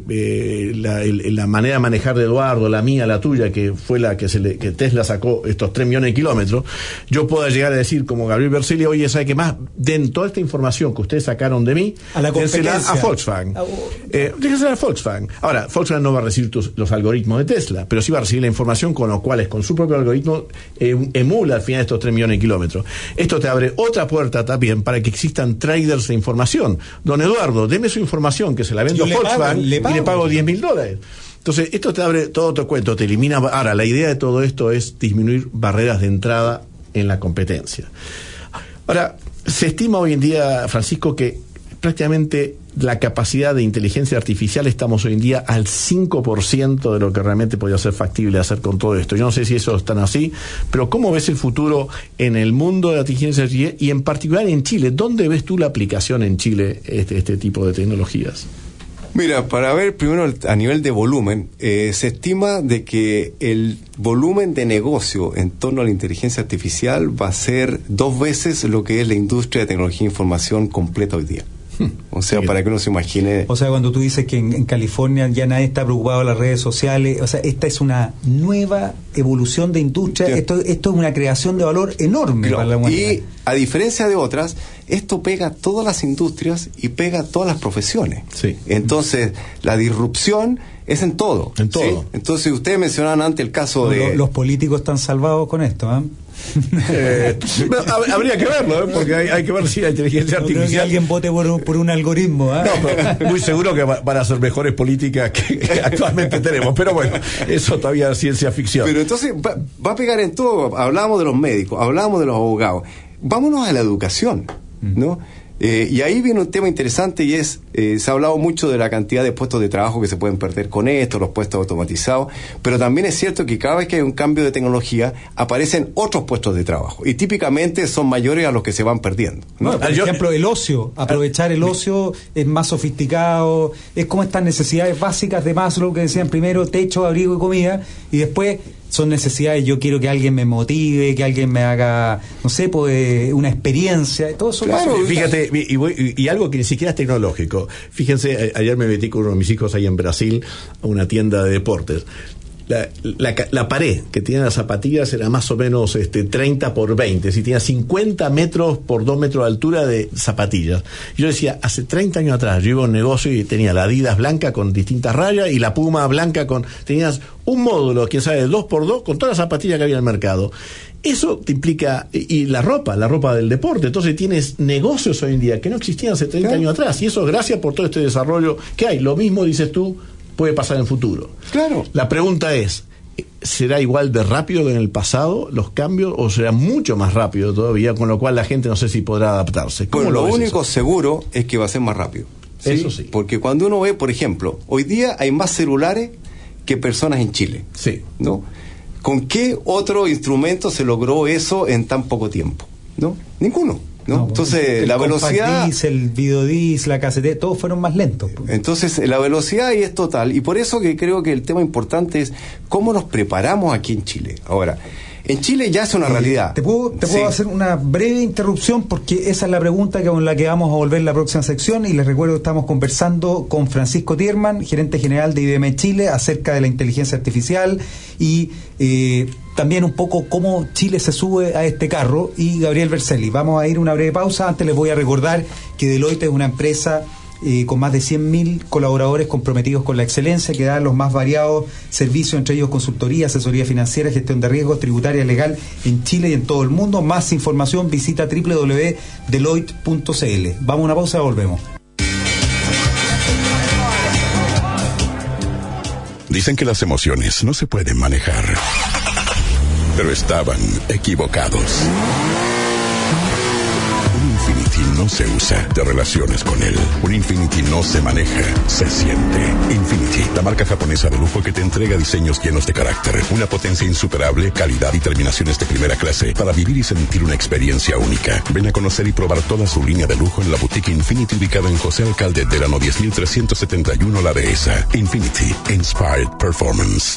la manera de manejar de Eduardo, la mía, la tuya, que fue la que Tesla sacó estos 3 millones de kilómetros, yo pueda llegar a decir como Gabriel Berselli, oye, ¿sabe qué más? Den toda esta información que ustedes sacaron de mí, a la competencia, a Volkswagen. Déjensela a Volkswagen. Ahora, Volkswagen no va a recibir los algoritmos de Tesla, pero sí va a recibir la información con los cuales, con su propio algoritmo, emula al final estos 3 millones de kilómetros. Esto te abre otra puerta también para que existan traders de información. Don Eduardo, deme su información, que se la vendo a Volkswagen y le pago $10.000. Entonces, esto te abre todo otro cuento, te elimina. Ahora, la idea de todo esto es disminuir barreras de entrada en la competencia. Ahora, se estima hoy en día, Francisco, que prácticamente la capacidad de inteligencia artificial estamos hoy en día al 5% de lo que realmente podría ser factible hacer con todo esto. Yo no sé si eso es tan así, pero ¿cómo ves el futuro en el mundo de la inteligencia artificial y en particular en Chile? ¿Dónde ves tú la aplicación en Chile este tipo de tecnologías? Mira, para ver primero a nivel de volumen, se estima de que el volumen de negocio en torno a la inteligencia artificial va a ser 2 veces lo que es la industria de tecnología e información completa hoy día. O sea, para que uno se imagine. O sea, cuando tú dices que en California ya nadie está preocupado de las redes sociales, o sea, esta es una nueva evolución de industria, esto es una creación de valor enorme para la humanidad. Y a diferencia de otras, esto pega a todas las industrias y pega a todas las profesiones. Sí. Entonces, la disrupción es en todo. En todo. ¿Sí? Entonces, ustedes mencionaban antes el caso de... Los políticos están salvados con esto, ¿eh? Habría que verlo, porque hay que ver si la inteligencia artificial... No creo que alguien vote por un algoritmo, ¿eh? No, pero muy seguro que van a ser mejores políticas que actualmente tenemos, pero bueno, eso todavía es ciencia ficción. Pero entonces va a pegar en todo. Hablábamos de los médicos, hablábamos de los abogados. Vámonos a la educación, ¿no? Y ahí viene un tema interesante, y es, se ha hablado mucho de la cantidad de puestos de trabajo que se pueden perder con esto, los puestos automatizados, pero también es cierto que cada vez que hay un cambio de tecnología aparecen otros puestos de trabajo, y típicamente son mayores a los que se van perdiendo, ¿no? Por ejemplo, el ocio, aprovechar el ocio es más sofisticado, es como estas necesidades básicas de Maslow que decían primero techo, abrigo y comida, y después son necesidades. Yo quiero que alguien me motive, que alguien me haga, no sé, pues una experiencia, todo eso. Claro, fíjate, y algo que ni siquiera es tecnológico. Fíjense, ayer me metí con uno de mis hijos ahí en Brasil a una tienda de deportes. La pared que tiene las zapatillas era más o menos 30 por 20, si tenía 50 metros por 2 metros de altura de zapatillas. Yo decía, hace 30 años atrás yo iba a un negocio y tenía la Adidas blanca con distintas rayas y la Puma blanca tenías un módulo, quién sabe, 2x2 con todas las zapatillas que había en el mercado. Eso te implica, y la ropa del deporte. Entonces tienes negocios hoy en día que no existían hace 30 años atrás, y eso gracias por todo este desarrollo que hay. Lo mismo, dices tú, puede pasar en el futuro. Claro. La pregunta es, ¿será igual de rápido que en el pasado los cambios o será mucho más rápido todavía, con lo cual la gente no sé si podrá adaptarse? Bueno, lo único seguro es que va a ser más rápido. ¿Sí? Eso sí. Porque cuando uno ve, por ejemplo, hoy día hay más celulares que personas en Chile. Sí. ¿No? ¿Con qué otro instrumento se logró eso en tan poco tiempo? ¿No? Ninguno. ¿No? Entonces la velocidad, el videodisc, la casetera, todos fueron más lentos. Entonces la velocidad ahí es total, y por eso que creo que el tema importante es cómo nos preparamos aquí en Chile. Ahora, en Chile ya es una realidad. ¿Te puedo hacer una breve interrupción? Porque esa es la pregunta con la que vamos a volver la próxima sección, y les recuerdo que estamos conversando con Francisco Tierman, gerente general de IBM Chile, acerca de la inteligencia artificial y también un poco cómo Chile se sube a este carro, y Gabriel Verselli. Vamos a ir a una breve pausa. Antes les voy a recordar que Deloitte es una empresa con más de 100.000 colaboradores comprometidos con la excelencia, que da los más variados servicios, entre ellos consultoría, asesoría financiera, gestión de riesgos, tributaria, legal, en Chile y en todo el mundo. Más información visita www.deloitte.cl. Vamos a una pausa y volvemos. Dicen que las emociones no se pueden manejar, pero estaban equivocados. Un Infiniti no se usa, te relaciones con él. Un Infiniti no se maneja, se siente. Infiniti, la marca japonesa de lujo que te entrega diseños llenos de carácter, una potencia insuperable, calidad y terminaciones de primera clase para vivir y sentir una experiencia única. Ven a conocer y probar toda su línea de lujo en la boutique Infiniti, ubicada en José Alcalde Delano 10371 La Dehesa. Infiniti, Inspired Performance.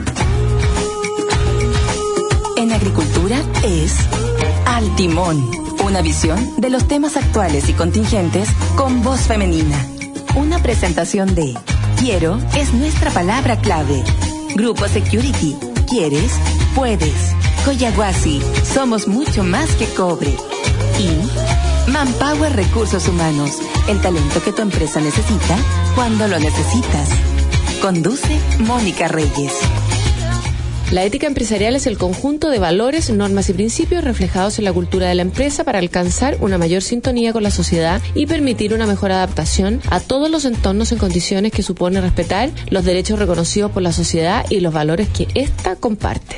En agricultura es Al Timón, una visión de los temas actuales y contingentes con voz femenina. Una presentación de Quiero es nuestra palabra clave. Grupo Security, ¿quieres? Puedes. Coyahuasi, somos mucho más que cobre. Y Manpower Recursos Humanos, el talento que tu empresa necesita cuando lo necesitas. Conduce Mónica Reyes. La ética empresarial es el conjunto de valores, normas y principios reflejados en la cultura de la empresa para alcanzar una mayor sintonía con la sociedad y permitir una mejor adaptación a todos los entornos en condiciones que supone respetar los derechos reconocidos por la sociedad y los valores que ésta comparte.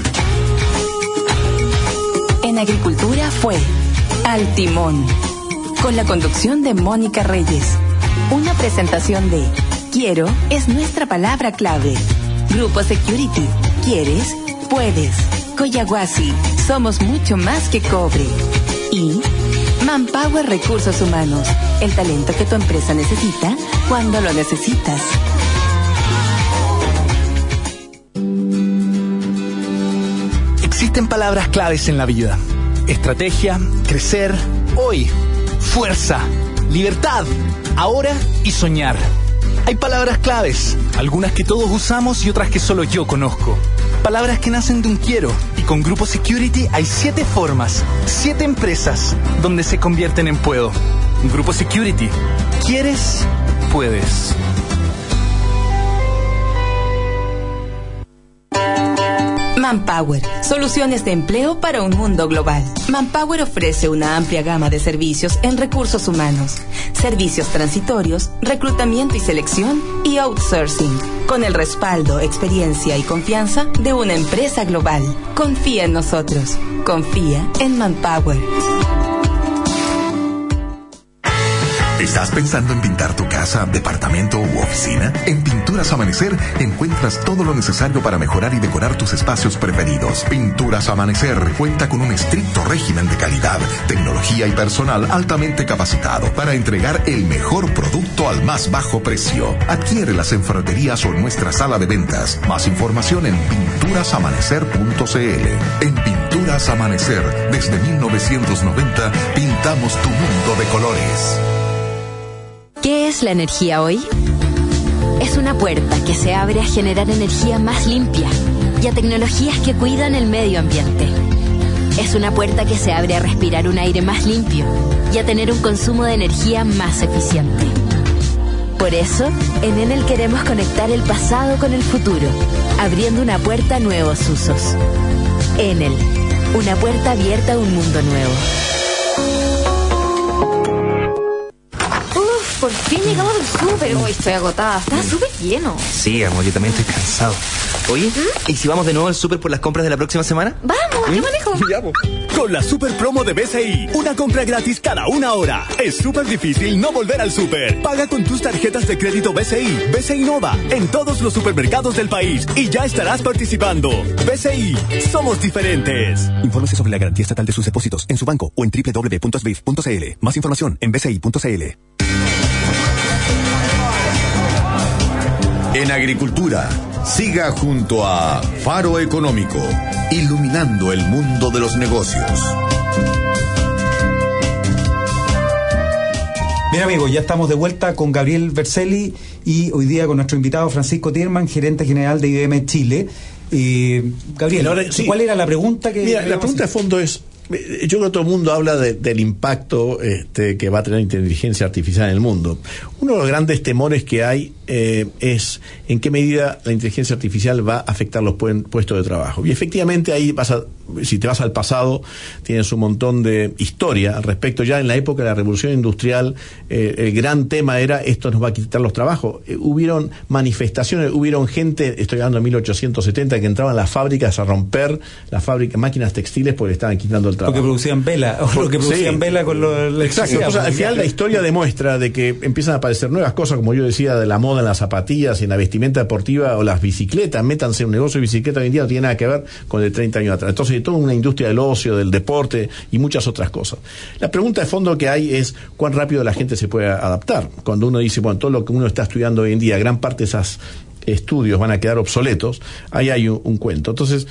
En agricultura fue Al Timón, con la conducción de Mónica Reyes. Una presentación de Quiero es nuestra palabra clave. Grupo Security, ¿quieres? Puedes. Coyahuasi, somos mucho más que cobre. Y Manpower Recursos Humanos, el talento que tu empresa necesita cuando lo necesitas. Existen palabras claves en la vida: estrategia, crecer, hoy, fuerza, libertad, ahora y soñar. Hay palabras claves, algunas que todos usamos y otras que solo yo conozco. Palabras que nacen de un quiero, y con Grupo Security hay 7 formas, 7 empresas donde se convierten en puedo. Grupo Security, ¿quieres? Puedes. Manpower, soluciones de empleo para un mundo global. Manpower ofrece una amplia gama de servicios en recursos humanos, servicios transitorios, reclutamiento y selección y outsourcing, con el respaldo, experiencia y confianza de una empresa global. Confía en nosotros. Confía en Manpower. ¿Estás pensando en pintar tu casa, departamento u oficina? En Pinturas Amanecer encuentras todo lo necesario para mejorar y decorar tus espacios preferidos. Pinturas Amanecer cuenta con un estricto régimen de calidad, tecnología y personal altamente capacitado para entregar el mejor producto al más bajo precio. Adquiérelas en ferreterías o en nuestra sala de ventas. Más información en pinturasamanecer.cl. En Pinturas Amanecer, desde 1990, pintamos tu mundo de colores. ¿Qué es la energía hoy? Es una puerta que se abre a generar energía más limpia y a tecnologías que cuidan el medio ambiente. Es una puerta que se abre a respirar un aire más limpio y a tener un consumo de energía más eficiente. Por eso, en Enel queremos conectar el pasado con el futuro, abriendo una puerta a nuevos usos. Enel, una puerta abierta a un mundo nuevo. Por fin llegamos al súper. Hoy estoy agotada. Está súper lleno. Sí, amor, yo también estoy cansado. Oye, ¿y si vamos de nuevo al súper por las compras de la próxima semana? ¡Vamos! ¡Yo manejo! Con la super promo de BCI, una compra gratis cada 1 hora. Es súper difícil no volver al súper. Paga con tus tarjetas de crédito BCI, BCI Nova, en todos los supermercados del país y ya estarás participando. BCI, somos diferentes. Infórmese sobre la garantía estatal de sus depósitos en su banco o en www.sbif.cl. Más información en bci.cl. En agricultura, siga junto a Faro Económico, iluminando el mundo de los negocios. Bien, amigos, ya estamos de vuelta con Gabriel Verselli y hoy día con nuestro invitado Francisco Tierman, gerente general de IBM Chile. Gabriel, ahora, sí. ¿Cuál era la pregunta que... Mira, la pregunta de fondo es, yo creo que todo el mundo habla del impacto que va a tener la inteligencia artificial en el mundo. Uno de los grandes temores que hay es en qué medida la inteligencia artificial va a afectar los puestos de trabajo. Y efectivamente ahí si te vas al pasado, tienes un montón de historia al respecto. Ya en la época de la Revolución Industrial, el gran tema era esto nos va a quitar los trabajos. Hubieron manifestaciones, hubieron gente, estoy hablando de 1870, que entraban a las fábricas a romper las máquinas textiles porque estaban quitando el trabajo. Porque producían vela, o lo que producían vela con lo... Exacto. Entonces, al final la historia demuestra de que empiezan a aparecer nuevas cosas, como yo decía, de la moda en las zapatillas, en la vestimenta deportiva o las bicicletas. Métanse en un negocio de bicicleta hoy en día, no tiene nada que ver con el de 30 años atrás. Entonces, toda una industria del ocio, del deporte y muchas otras cosas. La pregunta de fondo que hay es cuán rápido la gente se puede adaptar. Cuando uno dice, bueno, todo lo que uno está estudiando hoy en día, gran parte de esos estudios van a quedar obsoletos, ahí hay un cuento. Entonces,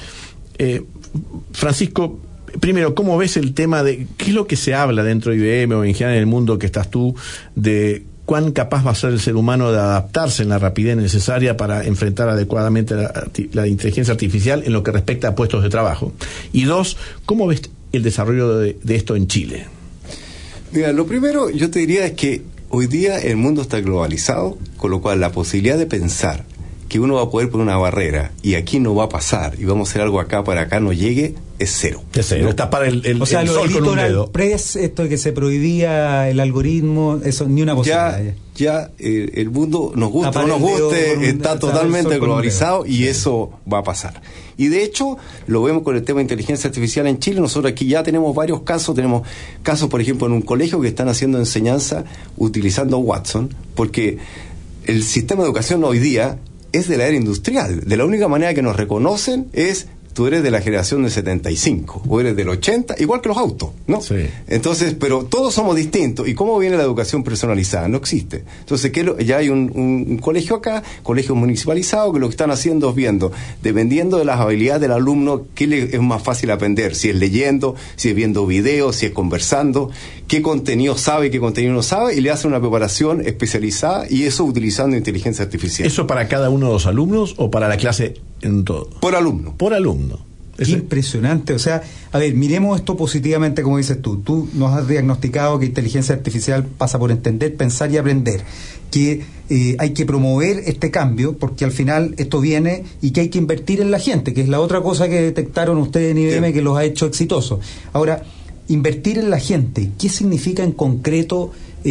Francisco, primero, ¿cómo ves el tema de qué es lo que se habla dentro de IBM o en general en el mundo que estás tú de cuán capaz va a ser el ser humano de adaptarse en la rapidez necesaria para enfrentar adecuadamente la inteligencia artificial en lo que respecta a puestos de trabajo? Y dos, ¿cómo ves el desarrollo de esto en Chile? Mira, lo primero yo te diría es que hoy día el mundo está globalizado, con lo cual la posibilidad de pensar que uno va a poder poner una barrera y aquí no va a pasar y vamos a hacer algo acá para acá no llegue, es cero. Es cero. ¿No? Tapar el o sea, el lo sol con un dedo. Press, esto que se prohibía el algoritmo, eso ni una posibilidad. Ya el mundo, nos gusta o no nos guste, está totalmente globalizado y eso va a pasar. Y de hecho, lo vemos con el tema de inteligencia artificial en Chile. Nosotros aquí ya tenemos varios casos. Tenemos casos, por ejemplo, en un colegio que están haciendo enseñanza utilizando Watson, porque el sistema de educación hoy día es de la era industrial. De la única manera que nos reconocen es tú eres de la generación del 75 o eres del 80, igual que los autos, ¿no? Sí. Entonces, pero todos somos distintos. ¿Y cómo viene la educación personalizada? No existe. Entonces, ya hay un colegio acá, colegio municipalizado, que lo que están haciendo es viendo, dependiendo de las habilidades del alumno, qué le es más fácil aprender. Si es leyendo, si es viendo videos, si es conversando, qué contenido sabe, qué contenido no sabe, y le hacen una preparación especializada, y eso utilizando inteligencia artificial. ¿Eso para cada uno de los alumnos o para la clase en todo? Por alumno. Por alumno. Qué impresionante. O sea, a ver, miremos esto positivamente, como dices tú. Tú nos has diagnosticado que inteligencia artificial pasa por entender, pensar y aprender. Que hay que promover este cambio, porque al final esto viene y que hay que invertir en la gente, que es la otra cosa que detectaron ustedes en IBM que los ha hecho exitosos. Ahora, invertir en la gente, ¿qué significa en concreto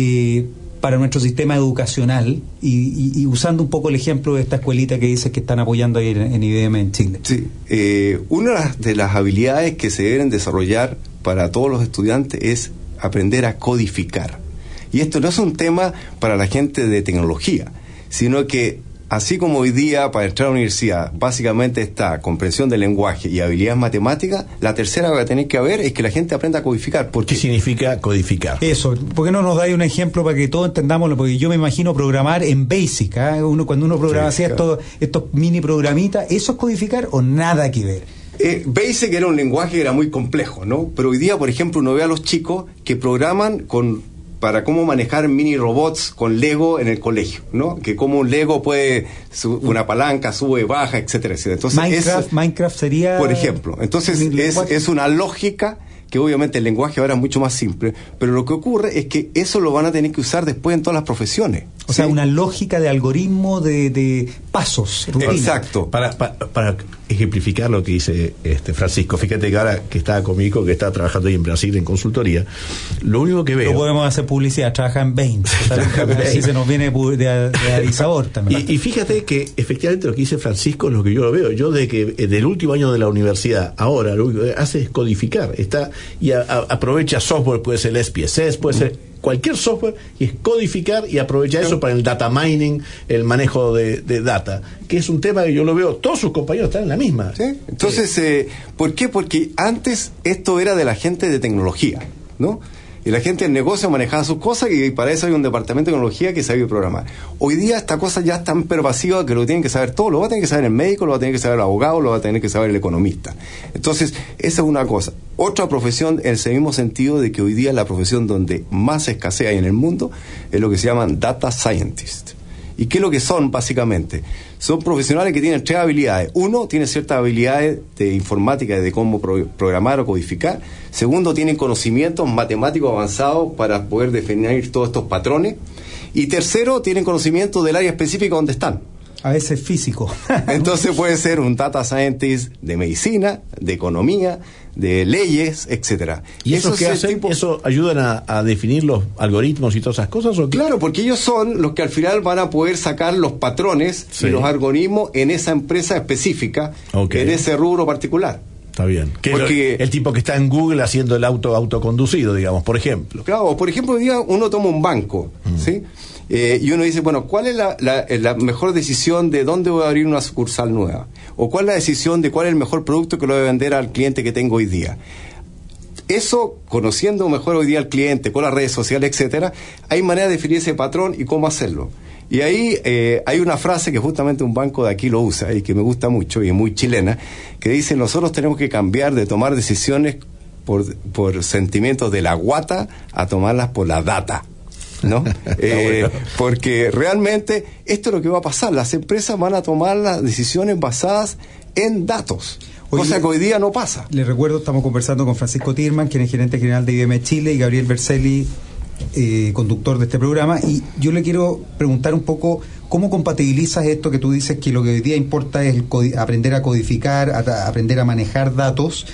para nuestro sistema educacional y usando un poco el ejemplo de esta escuelita que dices que están apoyando ahí en IBM en Chile? Sí, una de las habilidades que se deben desarrollar para todos los estudiantes es aprender a codificar. Y esto no es un tema para la gente de tecnología, sino que así como hoy día para entrar a la universidad básicamente está comprensión del lenguaje y habilidades matemáticas, la tercera que va a tener que haber es que la gente aprenda a codificar. ¿Qué significa codificar? Eso, ¿por qué no nos dais un ejemplo para que todos entendámoslo? Porque yo me imagino programar en Basic, cuando uno programa así estos mini programitas, ¿eso es codificar o nada que ver? Basic era un lenguaje que era muy complejo, ¿no? Pero hoy día, por ejemplo, uno ve a los chicos que programan para cómo manejar mini robots con Lego en el colegio, ¿no? Que como un Lego puede, una palanca sube, baja, etcétera, etcétera. Entonces, Minecraft sería... Por ejemplo, entonces es una lógica que obviamente el lenguaje ahora es mucho más simple, pero lo que ocurre es que eso lo van a tener que usar después en todas las profesiones. O sea, una lógica de algoritmo de pasos. Rutina. Exacto. Para ejemplificar lo que dice Francisco, fíjate que ahora que estaba conmigo, que está trabajando ahí en Brasil en consultoría, lo único que veo... No podemos hacer publicidad, trabaja en Bain. Así se nos viene de Adisabor también. Y fíjate que efectivamente lo que dice Francisco es lo que yo lo veo. Yo de que del último año de la universidad, ahora lo único que hace es codificar. Aprovecha software, puede ser el SPSS, puede ser cualquier software, y es codificar y aprovecha eso para el data mining, el manejo de data, que es un tema que yo lo veo, todos sus compañeros están en la misma. ¿Sí? Entonces, ¿por qué? Porque antes esto era de la gente de tecnología, ¿no? Y la gente del negocio manejaba sus cosas y para eso hay un departamento de tecnología que sabe programar. Hoy día esta cosa ya es tan pervasiva que lo tienen que saber todo. Lo va a tener que saber el médico, lo va a tener que saber el abogado, lo va a tener que saber el economista. Entonces, esa es una cosa. Otra profesión en ese mismo sentido de que hoy día la profesión donde más escasea en el mundo es lo que se llaman data scientists. ¿Y qué es lo que son básicamente? Son profesionales que tienen 3 habilidades. Uno, tiene ciertas habilidades de informática, de cómo programar o codificar. Segundo, tienen conocimientos matemáticos avanzados para poder definir todos estos patrones. Y tercero, tienen conocimiento del área específica donde están. A veces físico. Entonces puede ser un data scientist de medicina, de economía, de leyes, etcétera. ¿Y eso qué hacen? ¿Eso ayudan a definir los algoritmos y todas esas cosas? ¿O qué? Claro, porque ellos son los que al final van a poder sacar los patrones y los algoritmos en esa empresa específica, en ese rubro particular. Está bien. Porque el tipo que está en Google haciendo el autoconducido, digamos, por ejemplo. Claro, por ejemplo, hoy día uno toma un banco, ¿sí? Y uno dice, bueno, ¿cuál es la mejor decisión de dónde voy a abrir una sucursal nueva? ¿O cuál es la decisión de cuál es el mejor producto que lo voy a vender al cliente que tengo hoy día? Eso, conociendo mejor hoy día al cliente, con las redes sociales, etcétera, hay manera de definir ese patrón y cómo hacerlo. Y ahí hay una frase que justamente un banco de aquí lo usa y que me gusta mucho y es muy chilena, que dice, nosotros tenemos que cambiar de tomar decisiones por sentimientos de la guata a tomarlas por la data, ¿no? Porque realmente esto es lo que va a pasar. Las empresas van a tomar las decisiones basadas en datos. Cosa que hoy día no pasa. Les recuerdo, estamos conversando con Francisco Tirman, quien es gerente general de IBM Chile, y Gabriel Berselli, conductor de este programa, y yo le quiero preguntar un poco cómo compatibilizas esto que tú dices que lo que hoy día importa es aprender a codificar, aprender a manejar datos,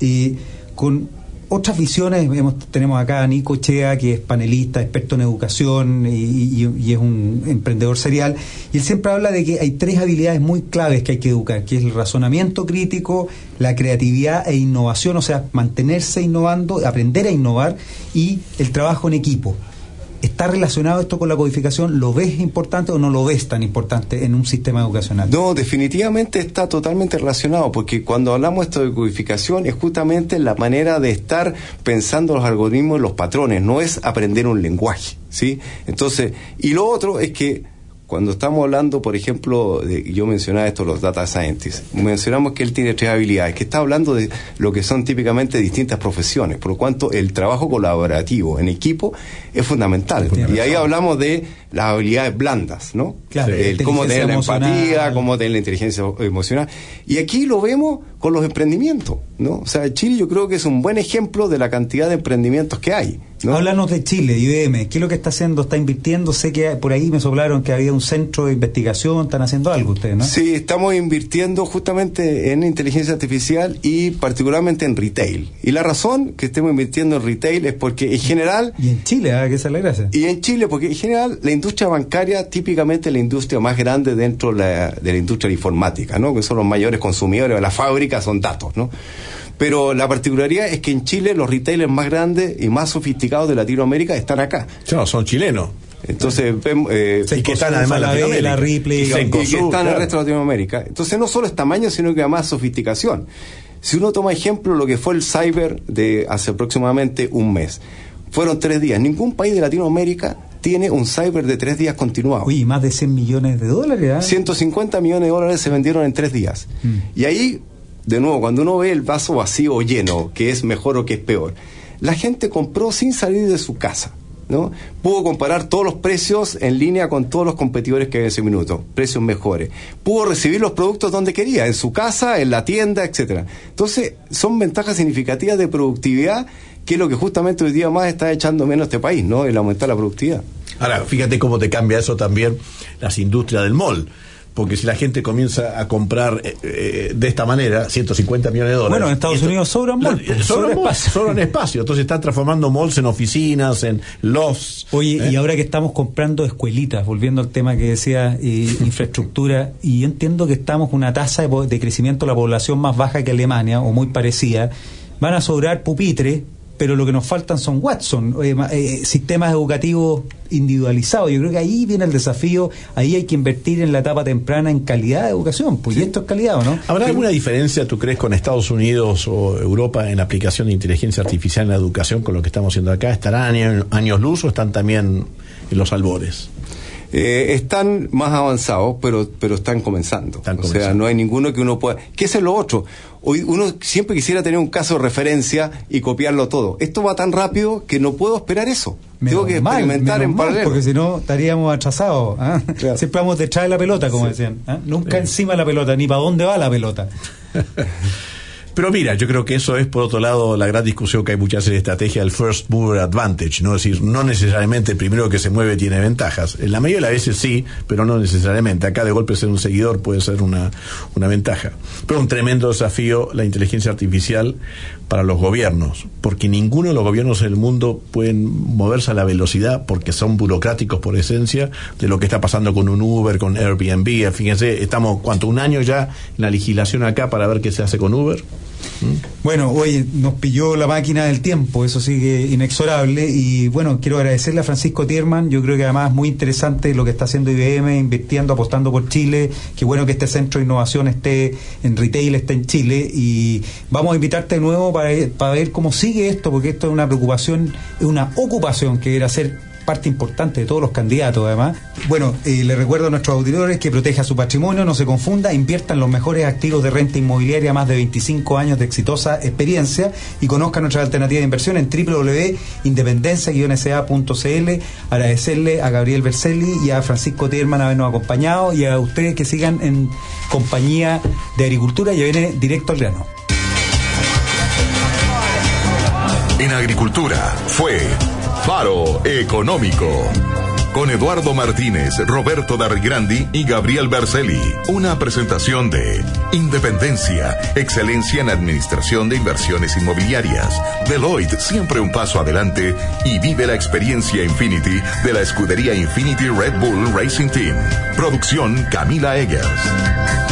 con otras visiones. Tenemos acá a Nico Chea, que es panelista, experto en educación y es un emprendedor serial, y él siempre habla de que hay 3 habilidades muy claves que hay que educar, que es el razonamiento crítico, la creatividad e innovación, o sea, mantenerse innovando, aprender a innovar, y el trabajo en equipo. ¿Está relacionado esto con la codificación? ¿Lo ves importante o no lo ves tan importante en un sistema educacional? No, definitivamente está totalmente relacionado, porque cuando hablamos esto de codificación es justamente la manera de estar pensando los algoritmos y los patrones, no es aprender un lenguaje, ¿sí? Entonces, y lo otro es que cuando estamos hablando, por ejemplo, yo mencionaba esto, los data scientists, mencionamos que él tiene 3 habilidades, que está hablando de lo que son típicamente distintas profesiones, por lo cuanto el trabajo colaborativo en equipo es fundamental. Y ahí hablamos de las habilidades blandas, ¿no? Claro, cómo tener la empatía, cómo tener la inteligencia emocional. Y aquí lo vemos con los emprendimientos, ¿no? O sea, Chile yo creo que es un buen ejemplo de la cantidad de emprendimientos que hay, ¿no? Háblanos de Chile, IBM. ¿Qué es lo que está haciendo? ¿Está invirtiendo? Sé que por ahí me soplaron que había un centro de investigación. ¿Están haciendo algo ustedes, no? Sí, estamos invirtiendo justamente en inteligencia artificial y particularmente en retail. Y la razón que estemos invirtiendo en retail es porque en general... Y en Chile, que esa es la gracia. Y en Chile, porque en general la industria bancaria típicamente es la industria más grande dentro de la industria de la informática, ¿no? Que son los mayores consumidores de la fábrica, son datos, ¿no? Pero la particularidad es que en Chile los retailers más grandes y más sofisticados de Latinoamérica están acá. No, son chilenos. Entonces, y que están además en Latinoamérica. Ripley, y que están en el resto de Latinoamérica. Entonces, no solo es tamaño, sino que además sofisticación. Si uno toma ejemplo lo que fue el Cyber de hace aproximadamente un mes, fueron 3 días. Ningún país de Latinoamérica tiene un Cyber de 3 días continuados. Uy, más de $100 millones. 150 millones de dólares se vendieron en 3 días. Y ahí, de nuevo, cuando uno ve el vaso vacío o lleno, que es mejor o que es peor, la gente compró sin salir de su casa, ¿no? Pudo comparar todos los precios en línea con todos los competidores que hay en ese minuto, precios mejores. Pudo recibir los productos donde quería, en su casa, en la tienda, etcétera. Entonces, son ventajas significativas de productividad, que es lo que justamente hoy día más está echando menos este país, ¿no? El aumentar la productividad. Ahora, fíjate cómo te cambia eso también las industrias del mall. Porque si la gente comienza a comprar de esta manera, 150 millones de dólares... Bueno, en Estados Unidos sobran malls. Sobran espacio. Entonces están transformando malls en oficinas, en lofts. Oye, y ahora que estamos comprando escuelitas, volviendo al tema que decía, infraestructura, y entiendo que estamos con una tasa de crecimiento de la población más baja que Alemania, o muy parecida, van a sobrar pupitres, pero lo que nos faltan son Watson, sistemas educativos individualizados. Yo creo que ahí viene el desafío, ahí hay que invertir en la etapa temprana en calidad de educación, pues, sí. Y esto es calidad, ¿o no? ¿Habrá alguna diferencia, tú crees, con Estados Unidos o Europa en la aplicación de inteligencia artificial en la educación con lo que estamos haciendo acá? ¿Estarán años luz o están también en los albores? Están más avanzados, pero están comenzando. O sea, no hay ninguno que uno pueda... ¿Qué es lo otro? Hoy uno siempre quisiera tener un caso de referencia y copiarlo todo. Esto va tan rápido que no puedo esperar eso. Tengo que experimentar en paralelo. Porque si no, estaríamos atrasados. ¿Ah? Claro. Siempre vamos detrás de la pelota, como decían. ¿Ah? Nunca encima de la pelota, ni para dónde va la pelota. Pero mira, yo creo que eso es, por otro lado, la gran discusión que hay muchas en la estrategia del first mover advantage, ¿no? Es decir, no necesariamente el primero que se mueve tiene ventajas. En la mayoría de las veces sí, pero no necesariamente. Acá de golpe ser un seguidor puede ser una ventaja. Pero un tremendo desafío la inteligencia artificial para los gobiernos, porque ninguno de los gobiernos del mundo pueden moverse a la velocidad, porque son burocráticos por esencia, de lo que está pasando con un Uber, con Airbnb. Fíjense, estamos, ¿un año ya en la legislación acá para ver qué se hace con Uber? Bueno, oye, nos pilló la máquina del tiempo, eso sigue inexorable, y bueno, quiero agradecerle a Francisco Tierman. Yo creo que además es muy interesante lo que está haciendo IBM, invirtiendo, apostando por Chile. Qué bueno que este centro de innovación esté en retail, esté en Chile, y vamos a invitarte de nuevo para ver cómo sigue esto, porque esto es una preocupación, es una ocupación que era ser parte importante de todos los candidatos, además. Bueno, le recuerdo a nuestros auditores que proteja su patrimonio, no se confunda, invierta en los mejores activos de renta inmobiliaria, más de 25 años de exitosa experiencia, y conozca nuestra alternativa de inversión en www.independencia-sa.cl. Agradecerle a Gabriel Berselli y a Francisco Tierman habernos acompañado, y a ustedes que sigan en compañía de Agricultura. Ya viene directo al grano. En Agricultura fue Faro Económico, con Eduardo Martínez, Roberto Darrigrandi y Gabriel Berselli. Una presentación de Independencia, excelencia en administración de inversiones inmobiliarias. Deloitte, siempre un paso adelante, y vive la experiencia Infinity de la escudería Infinity Red Bull Racing Team. Producción Camila Eggers.